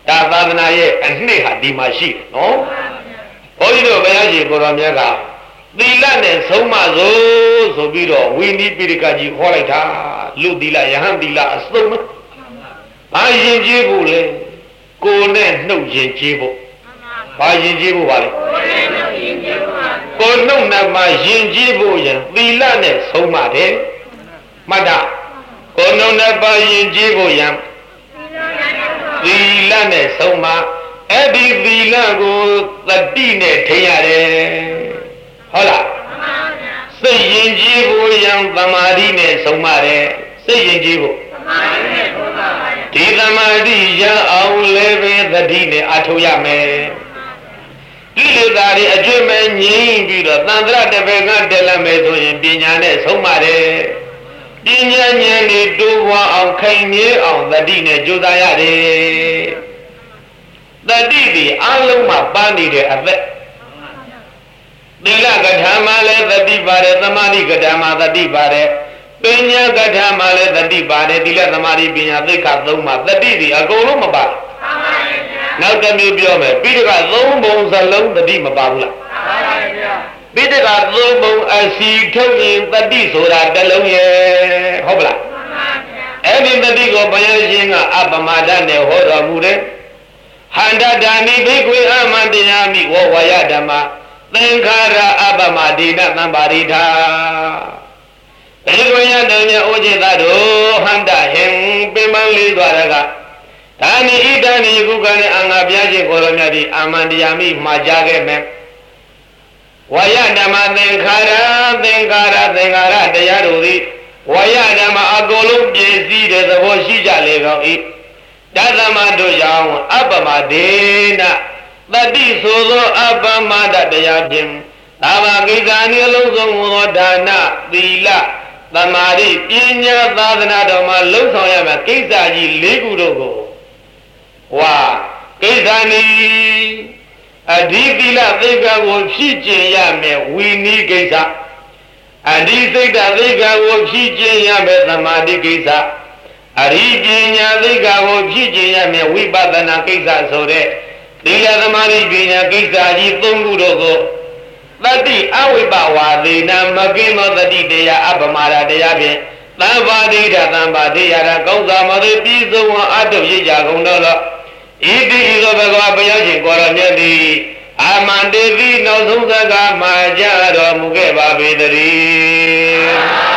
ဒါသာသနာရဲ့အနှစ်ဟာဒီမှာရှိတယ်နော်ဘုန်းကြီးတို့ဘုရားရှင်ကိုတော်မြတ်ကသီလနဲ့ဆုံးမစို့ဆိုပြီးတော့ဝိနည်းပိဋကကြီးခေါ်လိုက်တာလူသီလယဟန်သီလအစုံမဘာရင်ကျေးဖို့လဲကိုယ်နဲ့နှုတ်ရင်ကျေးဖို့ဘာရင်ကျေးဖို့ပါလဲကိုယ်နှုတ်နဲ့မှရင်ကျေးဖို့ရင်သီလနဲ့ဆုံးမတယ်မှတ်တာကိုယ်နှုတ်နဲ့ပါရင်ကျေးဖို့ရင်သီလနဲ့ဆုံးမအဲ့ဒီသီလကိုသတိနဲ့ထိရတယ်ဟုတ်လားစိတ်ရင်ကြည်ဖို့ရံသမာဓိနဲ့ဆုံးမတယ်စိတ်ရင်ကြည်ဖို့ဒီသမာဓိရအောင်လည်းပဲသတိနဲ့အထောက်ရမယ်ဒီလေသာတွေအကျွတ်မဲ့ငြိမ်းပြီးတော့သံဃာတပည့်ကတက်လာမယ်ဆိုရင်ပညာနဲ့ဆုံးမတယ်ပညာဉာဏ်တွေတိုးပွားအောင်ခိုင်မြဲအောင်သတိနဲ့ကြိုးစားရတယ်သတိဒီအလုံးမှာပန်းနေတဲ့အသက်သီလကထာမှာလည်းသတိပါတယ်သမာဓိကထာမှာသတိပါတယ်ပညာကထာမှာလည်းသတိပါတယ်သီလသမာဓိပညာသိက္ခာသုံးပါသတိဒီအကုန်လုံးမပါနောက်တစ်မျိုးပြောမယ်ပိဋကသုံးပုံစလုံးသတိမပါဘူးလားပိဋကသုံးပုံအစီထုတ်ရင်သတိဆိုတာတစ်လုံးရဲ့ဟုတ်ပလားအဲ့ဒီသတိကိုဘုရားရှင်ကအပမဒနဲ့ဟောတော်မူတယ်ဟန္တဒါနိဘိက္ခွေအမန္တယာမိဝဝယဓမ္မသင်္ခါရအပမဒိနသံပါရိထာဘိက္ခွေယတံမြဩจิตတို့ဟန္တဟင်ပင်ပန်းလေးသွားရကဒါနိဣဒနိကုကနဲ့အငါပြားခြင်းကိုယ်တော်မြတ်ဒီအမန္တယာမိမှာကြားခဲ့မယ်ဝယဓမ္မသင်္ခါရသင်္ခါရသင်္ခါရတရားတို့သည်ဝယဓမ္မအကုန်လုံးပြည့်စည်တဲ့သဘောရှိကြလေကောင်း၏တသမတို့ကြောင့်အပမဒေနတတိဆိုသောအပမဒတရားဖြင့်သာမကိစ္စအနည်းလုံးစုံသောဒါနသီလသမာဓိပညာသာသနာတော်မှာလုံဆောင်ရမယ်ကိစ္စကြီး၄ခုတို့ကိုဝါကိစ္စနီအဓိသီလသိက္ခာကိုဖြည့်ကျင့်ရမယ်ဝီနည်းကိစ္စအဓိစိတ်သိက္ခာကိုဖြည့်ကျင့်ရမယ်သမာဓိကိစ္စအရိပညာသိက္ခာကိုဖြည့်ကျင့်ရမယ်ဝိပဿနာကိစ္စဆိုတဲ့သီလသမာဓိပညာကိစ္စကြီးသုံးခုတို့ကိုသတိအဝိပဝါသေနမကင်းသောသတိတရားအပမဒတရားဖြင့်သံပါတိဒသံပါတိယရာကောင်းစွာမသိပြီးဆုံးအောင်အထုတ်ရကြကုန်တော့လို့ဣတိဤသောဘဂဝါဘုရားရှင်ကိုရောမြတ်သည်အာမန္တေတိနောက်ဆုံးစကားမှာကြတော်မူခဲ့ပါပေတည်း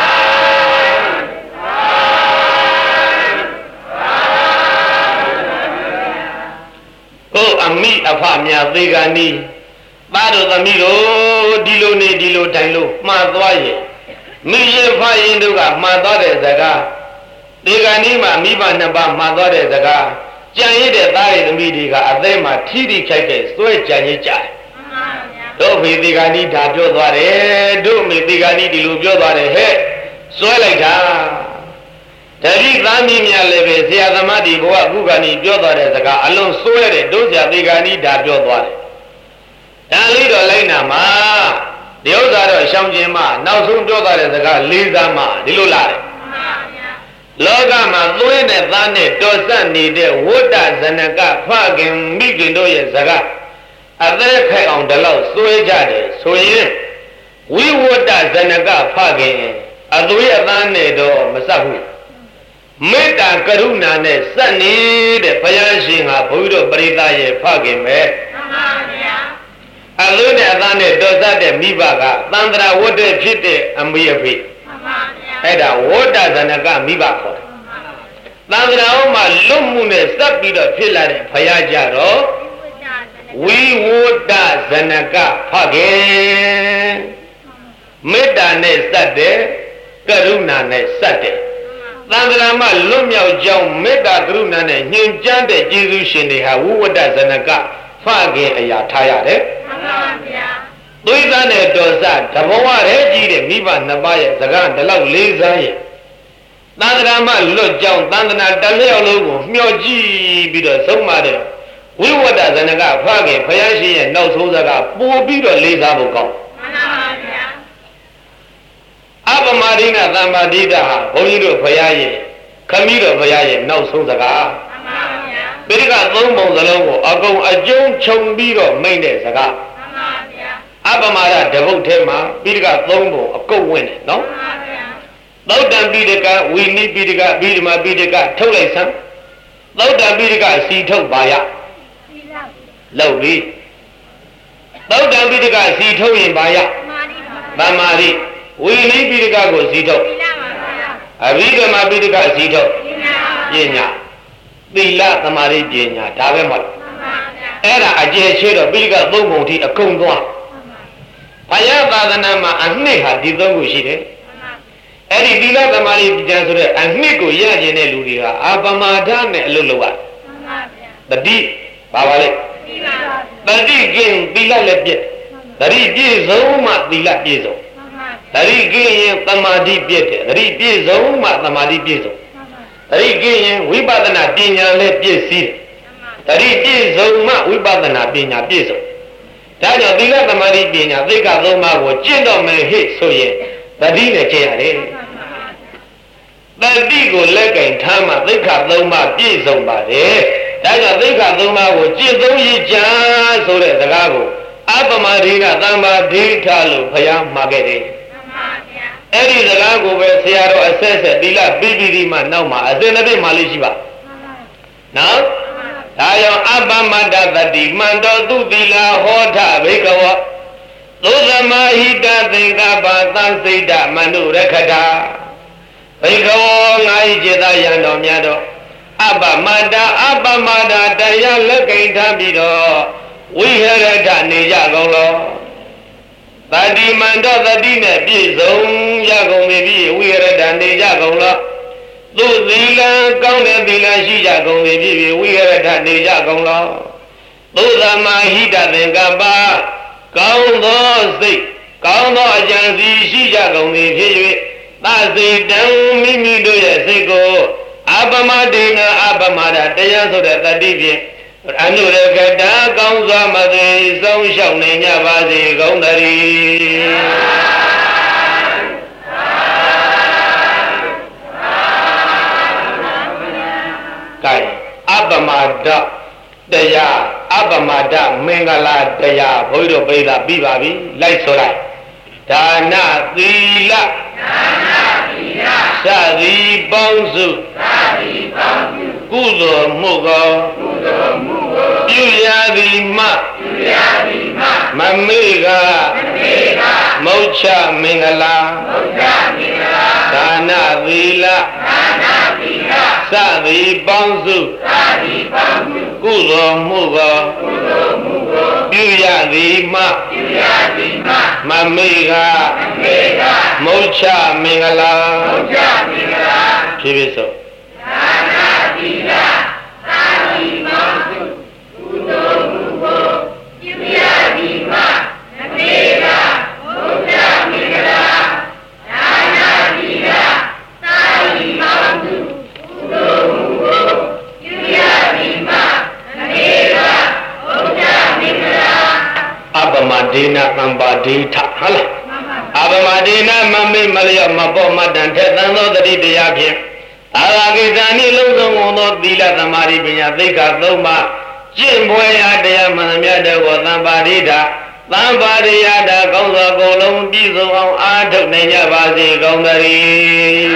ကိုအမိအဖမြတ်သေးကနီးသားတို့သမီးတို့ဒီလိုနေဒီလိုတိုင်လို့မှားသွားရင်မိရဖရင်တို့ကမှားသွားတဲ့စကားသေကနီးမှာမိဘနှစ်ပါးမှားသွားတဲ့စကားကြံရည်တဲ့သားရသမီးတွေကအသေးမှာထိထိခိုက်တဲ့စွဲကြံရည်ကြတယ်တို့ဖေသေကနီးဒါပြောသွားတယ်တို့မေသေကနီးဒီလိုပြောသွားတယ်ဟဲ့စွဲလိုက်တာတတိသားမီးများလည်းပဲဆရာသမားဒီဘဝအခုကနီးပြောသွားတဲ့စကားအလုံးစွဲတဲ့တို့ဆရာသေကနီးဒါပြောသွားတယ်ဒါလေးတော့လိုက်နာမှာဒီဥစ္စာတော့ရှောင်ကျင်မှနောက်ဆုံးပြောသွားတဲ့စကားလေးစားမှဒီလိုလာတယ်လောကမှာသွေးနဲ့သားနဲ့တော်ဆက်နေတဲ့ဝဋ္ဌဇနကဖခင်မိခင်တို့ရဲ့စကားအသက်ခိုက်အောင်ဒီလောက်သွေးကြတယ်ဆိုရင်ဝိဝဋ္ဌဇနကဖခင်အသွေးအသားနဲ့တော့မဆက်ဘူးမေတ္တာကရုဏာနဲ့စက်နေတဲ့ဘုရားရှင်ဟာဘုရားတို့ပရိသတ်ရဲ့ဖခင်ပဲမှန်ပါဗျာအလုံးနဲ့အသားနဲ့တော်ဆက်တဲ့မိဘကသန္တရာဝတ္တဖြစ်တဲ့အမေအဖေမှန်ပါဗျာအဲ့ဒါဝဋ္ဌဇနကမိဘခေါ်တယ်သန္တရာဟောမှာလွတ်မှုနဲ့စပ်ပြီးတော့ဖြစ်လာတဲ့ဘုရားကြတော့ဝိဝဋ္ဌဇနကဖခင်မေတ္တာနဲ့စပ်တယ်ကရုဏာနဲ့စပ်တယ်သံဃာမလွတ်မြောက်ကြောင်းမေတ္တာကရုဏာနဲ့ညှဉ်းကြတဲ့ကျေးဇူးရှင်တွေဟာဝိဝဋ္ဌဇနကဖခင်အရာထားရတယ်မှန်ပါဗျာသွေးသားနဲ့တော်စတဘဝရဲကြီးတဲ့မိဘနှစ်ပါးရဲ့စကားဒီလောက်လေးစားရဲ့သံဃာမလွတ်ကြောင်းသန္တနာတလျောက်လုံးကိုမျှော်ကြည့်ပြီးတော့ဆုံးမတဲ့ဝိဝဋ္ဌဇနကဖခင်ဘုရားရှင်ရဲ့နောက်ဆုံးစကားပို့ပြီးတော့လေးစားဖို့ကောင်းမှန်ပါဗျာအပမဒိနသံပါတိတဟာဘုန်းကြီးတို့ဘုရားရဲ့ခမည်းတော်ဘုရားရဲ့နောက်ဆုံးစကားမှန်ပါဗျာပိဋကသုံးပုံစလုံးကိုအကုန်အကျုံးခြုံပြီးတော့မိန့်တဲ့စကားအပမာဒတပုတ်ထဲမှာပိဋကသုံးပုံအကုန်ဝင်တယ်နော်သုတ်တံပိဋကဝိနိပိဋကဗိဓမာပိဋကထုတ်လိုက်စမ်းသုတ်တံပိဋကစီထုတ်ပါရလောက်ပြီသုတ်တံပိဋကစီထုတ်ရင်ပါရသမာဓိဝိနိပိဋကကိုစီထုတ်အဘိဓမ္မာပိဋကစီထုတ်ပညာသီလသမာဓိပညာဒါပဲမဟုတ်အဲ့ဒါအကျယ်ချဲတော့ပိဋကသုံးပုံထိအကုန်သွားဘုရားသာသနာမှာအနှစ်ဟာဒီသုံးခုရှိတယ်အဲ့ဒီသီလသမာဓိပညာဆိုတဲ့အနှစ်ကိုရကျင်တဲ့လူတွေဟာအာပမာဒနဲ့အလုပ်လုပ်ရတယ်တတိဘာပါလဲတတိကင်းသီလလည်းပြည့်တတိပြည့်စုံမှသီလပြည့်စုံတတိကင်းရင်သမာဓိပြည့်တယ်တတိပြည့်စုံမှသမာဓိပြည့်စုံတတိကင်းရင်ဝိပဿနာပညာလည်းပြည့်စည်တတိပြည့်စုံမှဝိပဿနာပညာပြည့်စုံဒါကြောင့်သီလသမာဓိပညာသိက္ခာသုံးပါးကိုကျင့်တော်မယ်ဟိဆိုရင်တတိနဲ့ကျင့်ရတယ်တတိကိုလက်ကင်ထားမှသိက္ခာသုံးပါးပြည့်စုံပါတယ်ဒါကြောင့်သိက္ခာသုံးပါးကိုကျင့်သုံးရကြဆိုတဲ့စကားကိုအပမဒိကသမ္မာဒိဋ္ဌလို့ဘုရားမှာခဲ့တယ်အဲ့ဒီစကားကိုပဲဆရာတော်အဆက်ဆက်သီလပိပိတိမှနောက်မှာအစဉ်တစ်ပြည့်မှလေးရှိပါနော်ဒါကြောင့်အပမတ္တတတိမန္တောသူသီလဟောထဘိကဝသုသမဟိတသင်္ကပ္ပသံစိတ်တမနုရခတာဘိကဝငါဤจิตယံတော်များတော့အပမတ္တအပမတ္တတရားလက်ကင်ထားပြီးတော့ဝိဟရထနေကြကုန်လောတတိမန္တောတတိနဲ့ပြည့်စုံရကုန်ပြီဝိဟရထနေကြကုန်လောသူသီလကောင်းတဲ့သီလရှိကြကုန်ပြီဝိဟရထနေကြကုန်လောသုသမဟိတသင်္ကပ္ပကောင်းသောစိတ်ကောင်းသောအကြံစီရှိကြကုန်ပြီဖြစ်၍သစိတံမိမိတို့ရဲ့စိတ်ကိုအပမဒိနာအပမဒတရားဆိုတဲ့တတိဖြင့်အနုရကတာကောင်းစွာမသိဆုံးလျှောက်နေကြပါစေကုန်သတည်းကဲအပမဒတရားအပမဒမင်္ဂလာတရားဘုန်းကြီးတို့ပြတာပြီးပါပြီလိုက်ဆိုလိုက်ဒါနသီလဒါနသီလသတိပေါင်းစုသတိပေါင်းစုကုသိုလ်မှုကောကုသိုလ်မှုကိုပြုရသည်မှပြုရသည်မှမမေ့ကမမေ့ကမௌချမင်္ဂလာမௌချမင်္ဂလာဒါနသီလဒါနသီလသတိပေါင်းစုသတိပေါင်းစုကုသိုလ်မှုကောကုသိုလ်မှုကိုပြုရသည်မှပြုရသည်မှမမေ့ကမမေ့ကမௌချမင်္ဂလာမௌချမင်္ဂလာဖြည်းဖြည်းဆိုဒါနသီလသာတိမောစုကုသိုလ်မှုကိုပြုရသည်မှမမေ့ကမௌချမင်္ဂလာဒါနသီလသာတိမောစုကုသိုလ်မှုကိုပြုရသည်မှမမေ့ကမௌချမင်္ဂလာအပမဒေနသံပါဒိဋ္ဌဟုတ်လားအပမဒေနမမေ့မလျော့မပေါ်မတန်ထက်သန်သောတတိတရားဖြင့်အာဂကိတဏိလုံးစုံသောသီလသမာဓိပညာသိက္ခာသုံးပါးကျင့်ပွားရာတရားမှန်သမျှတဲ့ကိုသံပါဒိဋ္ဌသံပါရိယတာကောင်းစွာကိုယ်လုံးပြည့်စုံအောင်အားထုတ်နိုင်ကြပါစေကောင်းသတည်း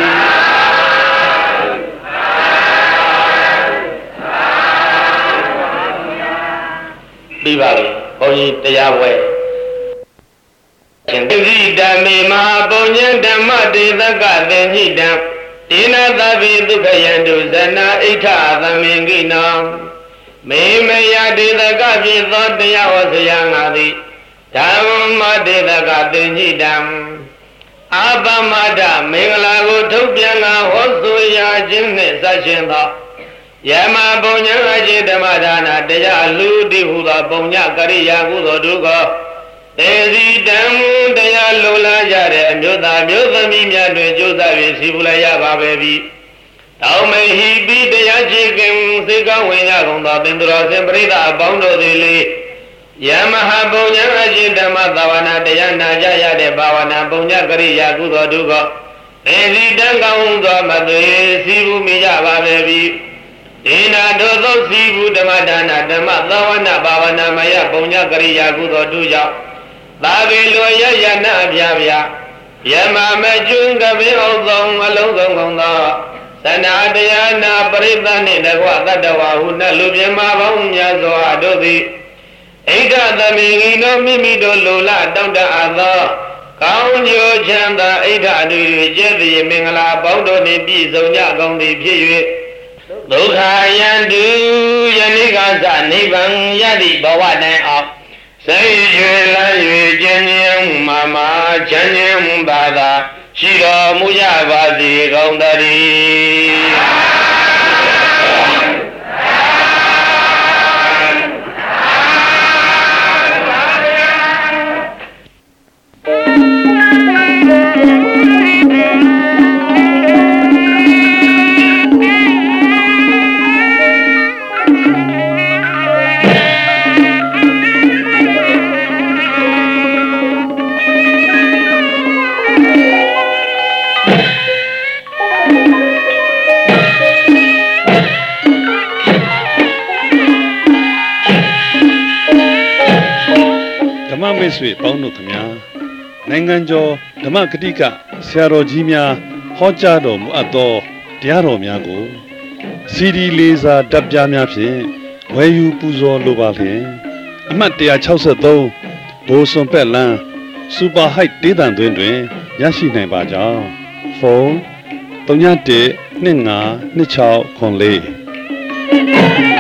ပြီးပါပြီဘုန်းကြီးတရားပွဲရှင်တိဓမ္မေမဟာပုညံဓမ္မတေသကသင်္ဟိတံဒေနသဗ္ဗေဒုက္ခယန္တုဇနာဣဋ္ဌသမင်ကိနံမေမယဒေသကဖြင့်သောတရားဟောစရာငါသည်ဓမ္မဒေသကသင်္ဟိတံအပမဒမင်္ဂလာကိုထုတ်ပြန်ကဟောဆိုရာခြင်းနှင့်ဆက်ရှင်သောယမပုညံအจิตဓမ္မဒါနတရားလူတိဟုသောပုညကရိယာကုသိုလ်တို့ကိုသေစီတံတရားလုံလာကြတဲ့အမျိုးသားမျိုးသမီးများတွင်ကြိုးစား၍စီပူလိုက်ရပါပဲပြီ။တောမေဟိပိတရားချေကံစေကောင်းဝင်ရကုန်သောသင်္တော်စင်ပရိသအပေါင်းတို့သည်လေယမဟာပုညံအจิตဓမ္မသာဝနာတရားနာကြရတဲ့ဘာဝနာပုညကရိယာကုသိုလ်တို့ကိုသေစီတံကောင်းသောမသွေစီပူမိကြပါပဲပြီ။ဒေနာတို့သောစီဘူးဓမ္မဒါနဓမ္မသဝနာဘာဝနာမယပုံညကရိယာကုသိုလ်တို့ကြောင့်သာဝေလိုရရနာပြပြယမမကျွန်းကပင်အောင်ဆုံးအလုံးစုံကုန်သောသနာတရားနာပရိသတ်နှင့်တကွသတ္တဝါဟုနှလူပြမပေါင်းများစွာတို့သည်ဣဒ္ဓသမီကိနောမိမိတို့လိုလားတောင့်တအပ်သောကောင်းကျိုးချမ်းသာဣဒ္ဓအတူ၍ကျက်သည်မင်္ဂလာပေါင်းတို့နှင့်ပြည့်စုံကြကုန်သည်ဖြစ်၍ဒုက္ခယန္တုယနေ့ကစနိဗ္ဗာန်ယတိဘဝ၌အောင်စိတ်ရွှေလန်း၍ကျဉ်းကျဉ်းမှမှချမ်းကျဉ်းပါသာရှိတော်မူကြပါစေကုန်သတည်းမိတ်ဆွေပေါင်းတို့ခင်ဗျာနိုင်ငံကျော်ဓမ္မဂတိကဆရာတော်ကြီးများဟောကြားတော်မူအပ်သောတရားတော်များကိုစီဒီလေးစာတပ်ပြားများဖြင့်ဝယ်ယူပူဇော်လိုပါလျင်အမှတ်one sixty-threeဘိုးစွန်ပက်လန်းစူပါဟိုက်ဒေးတန်တွင်တွင်ရရှိနိုင်ပါကြောင်းဖုန်းthree one one two five two six four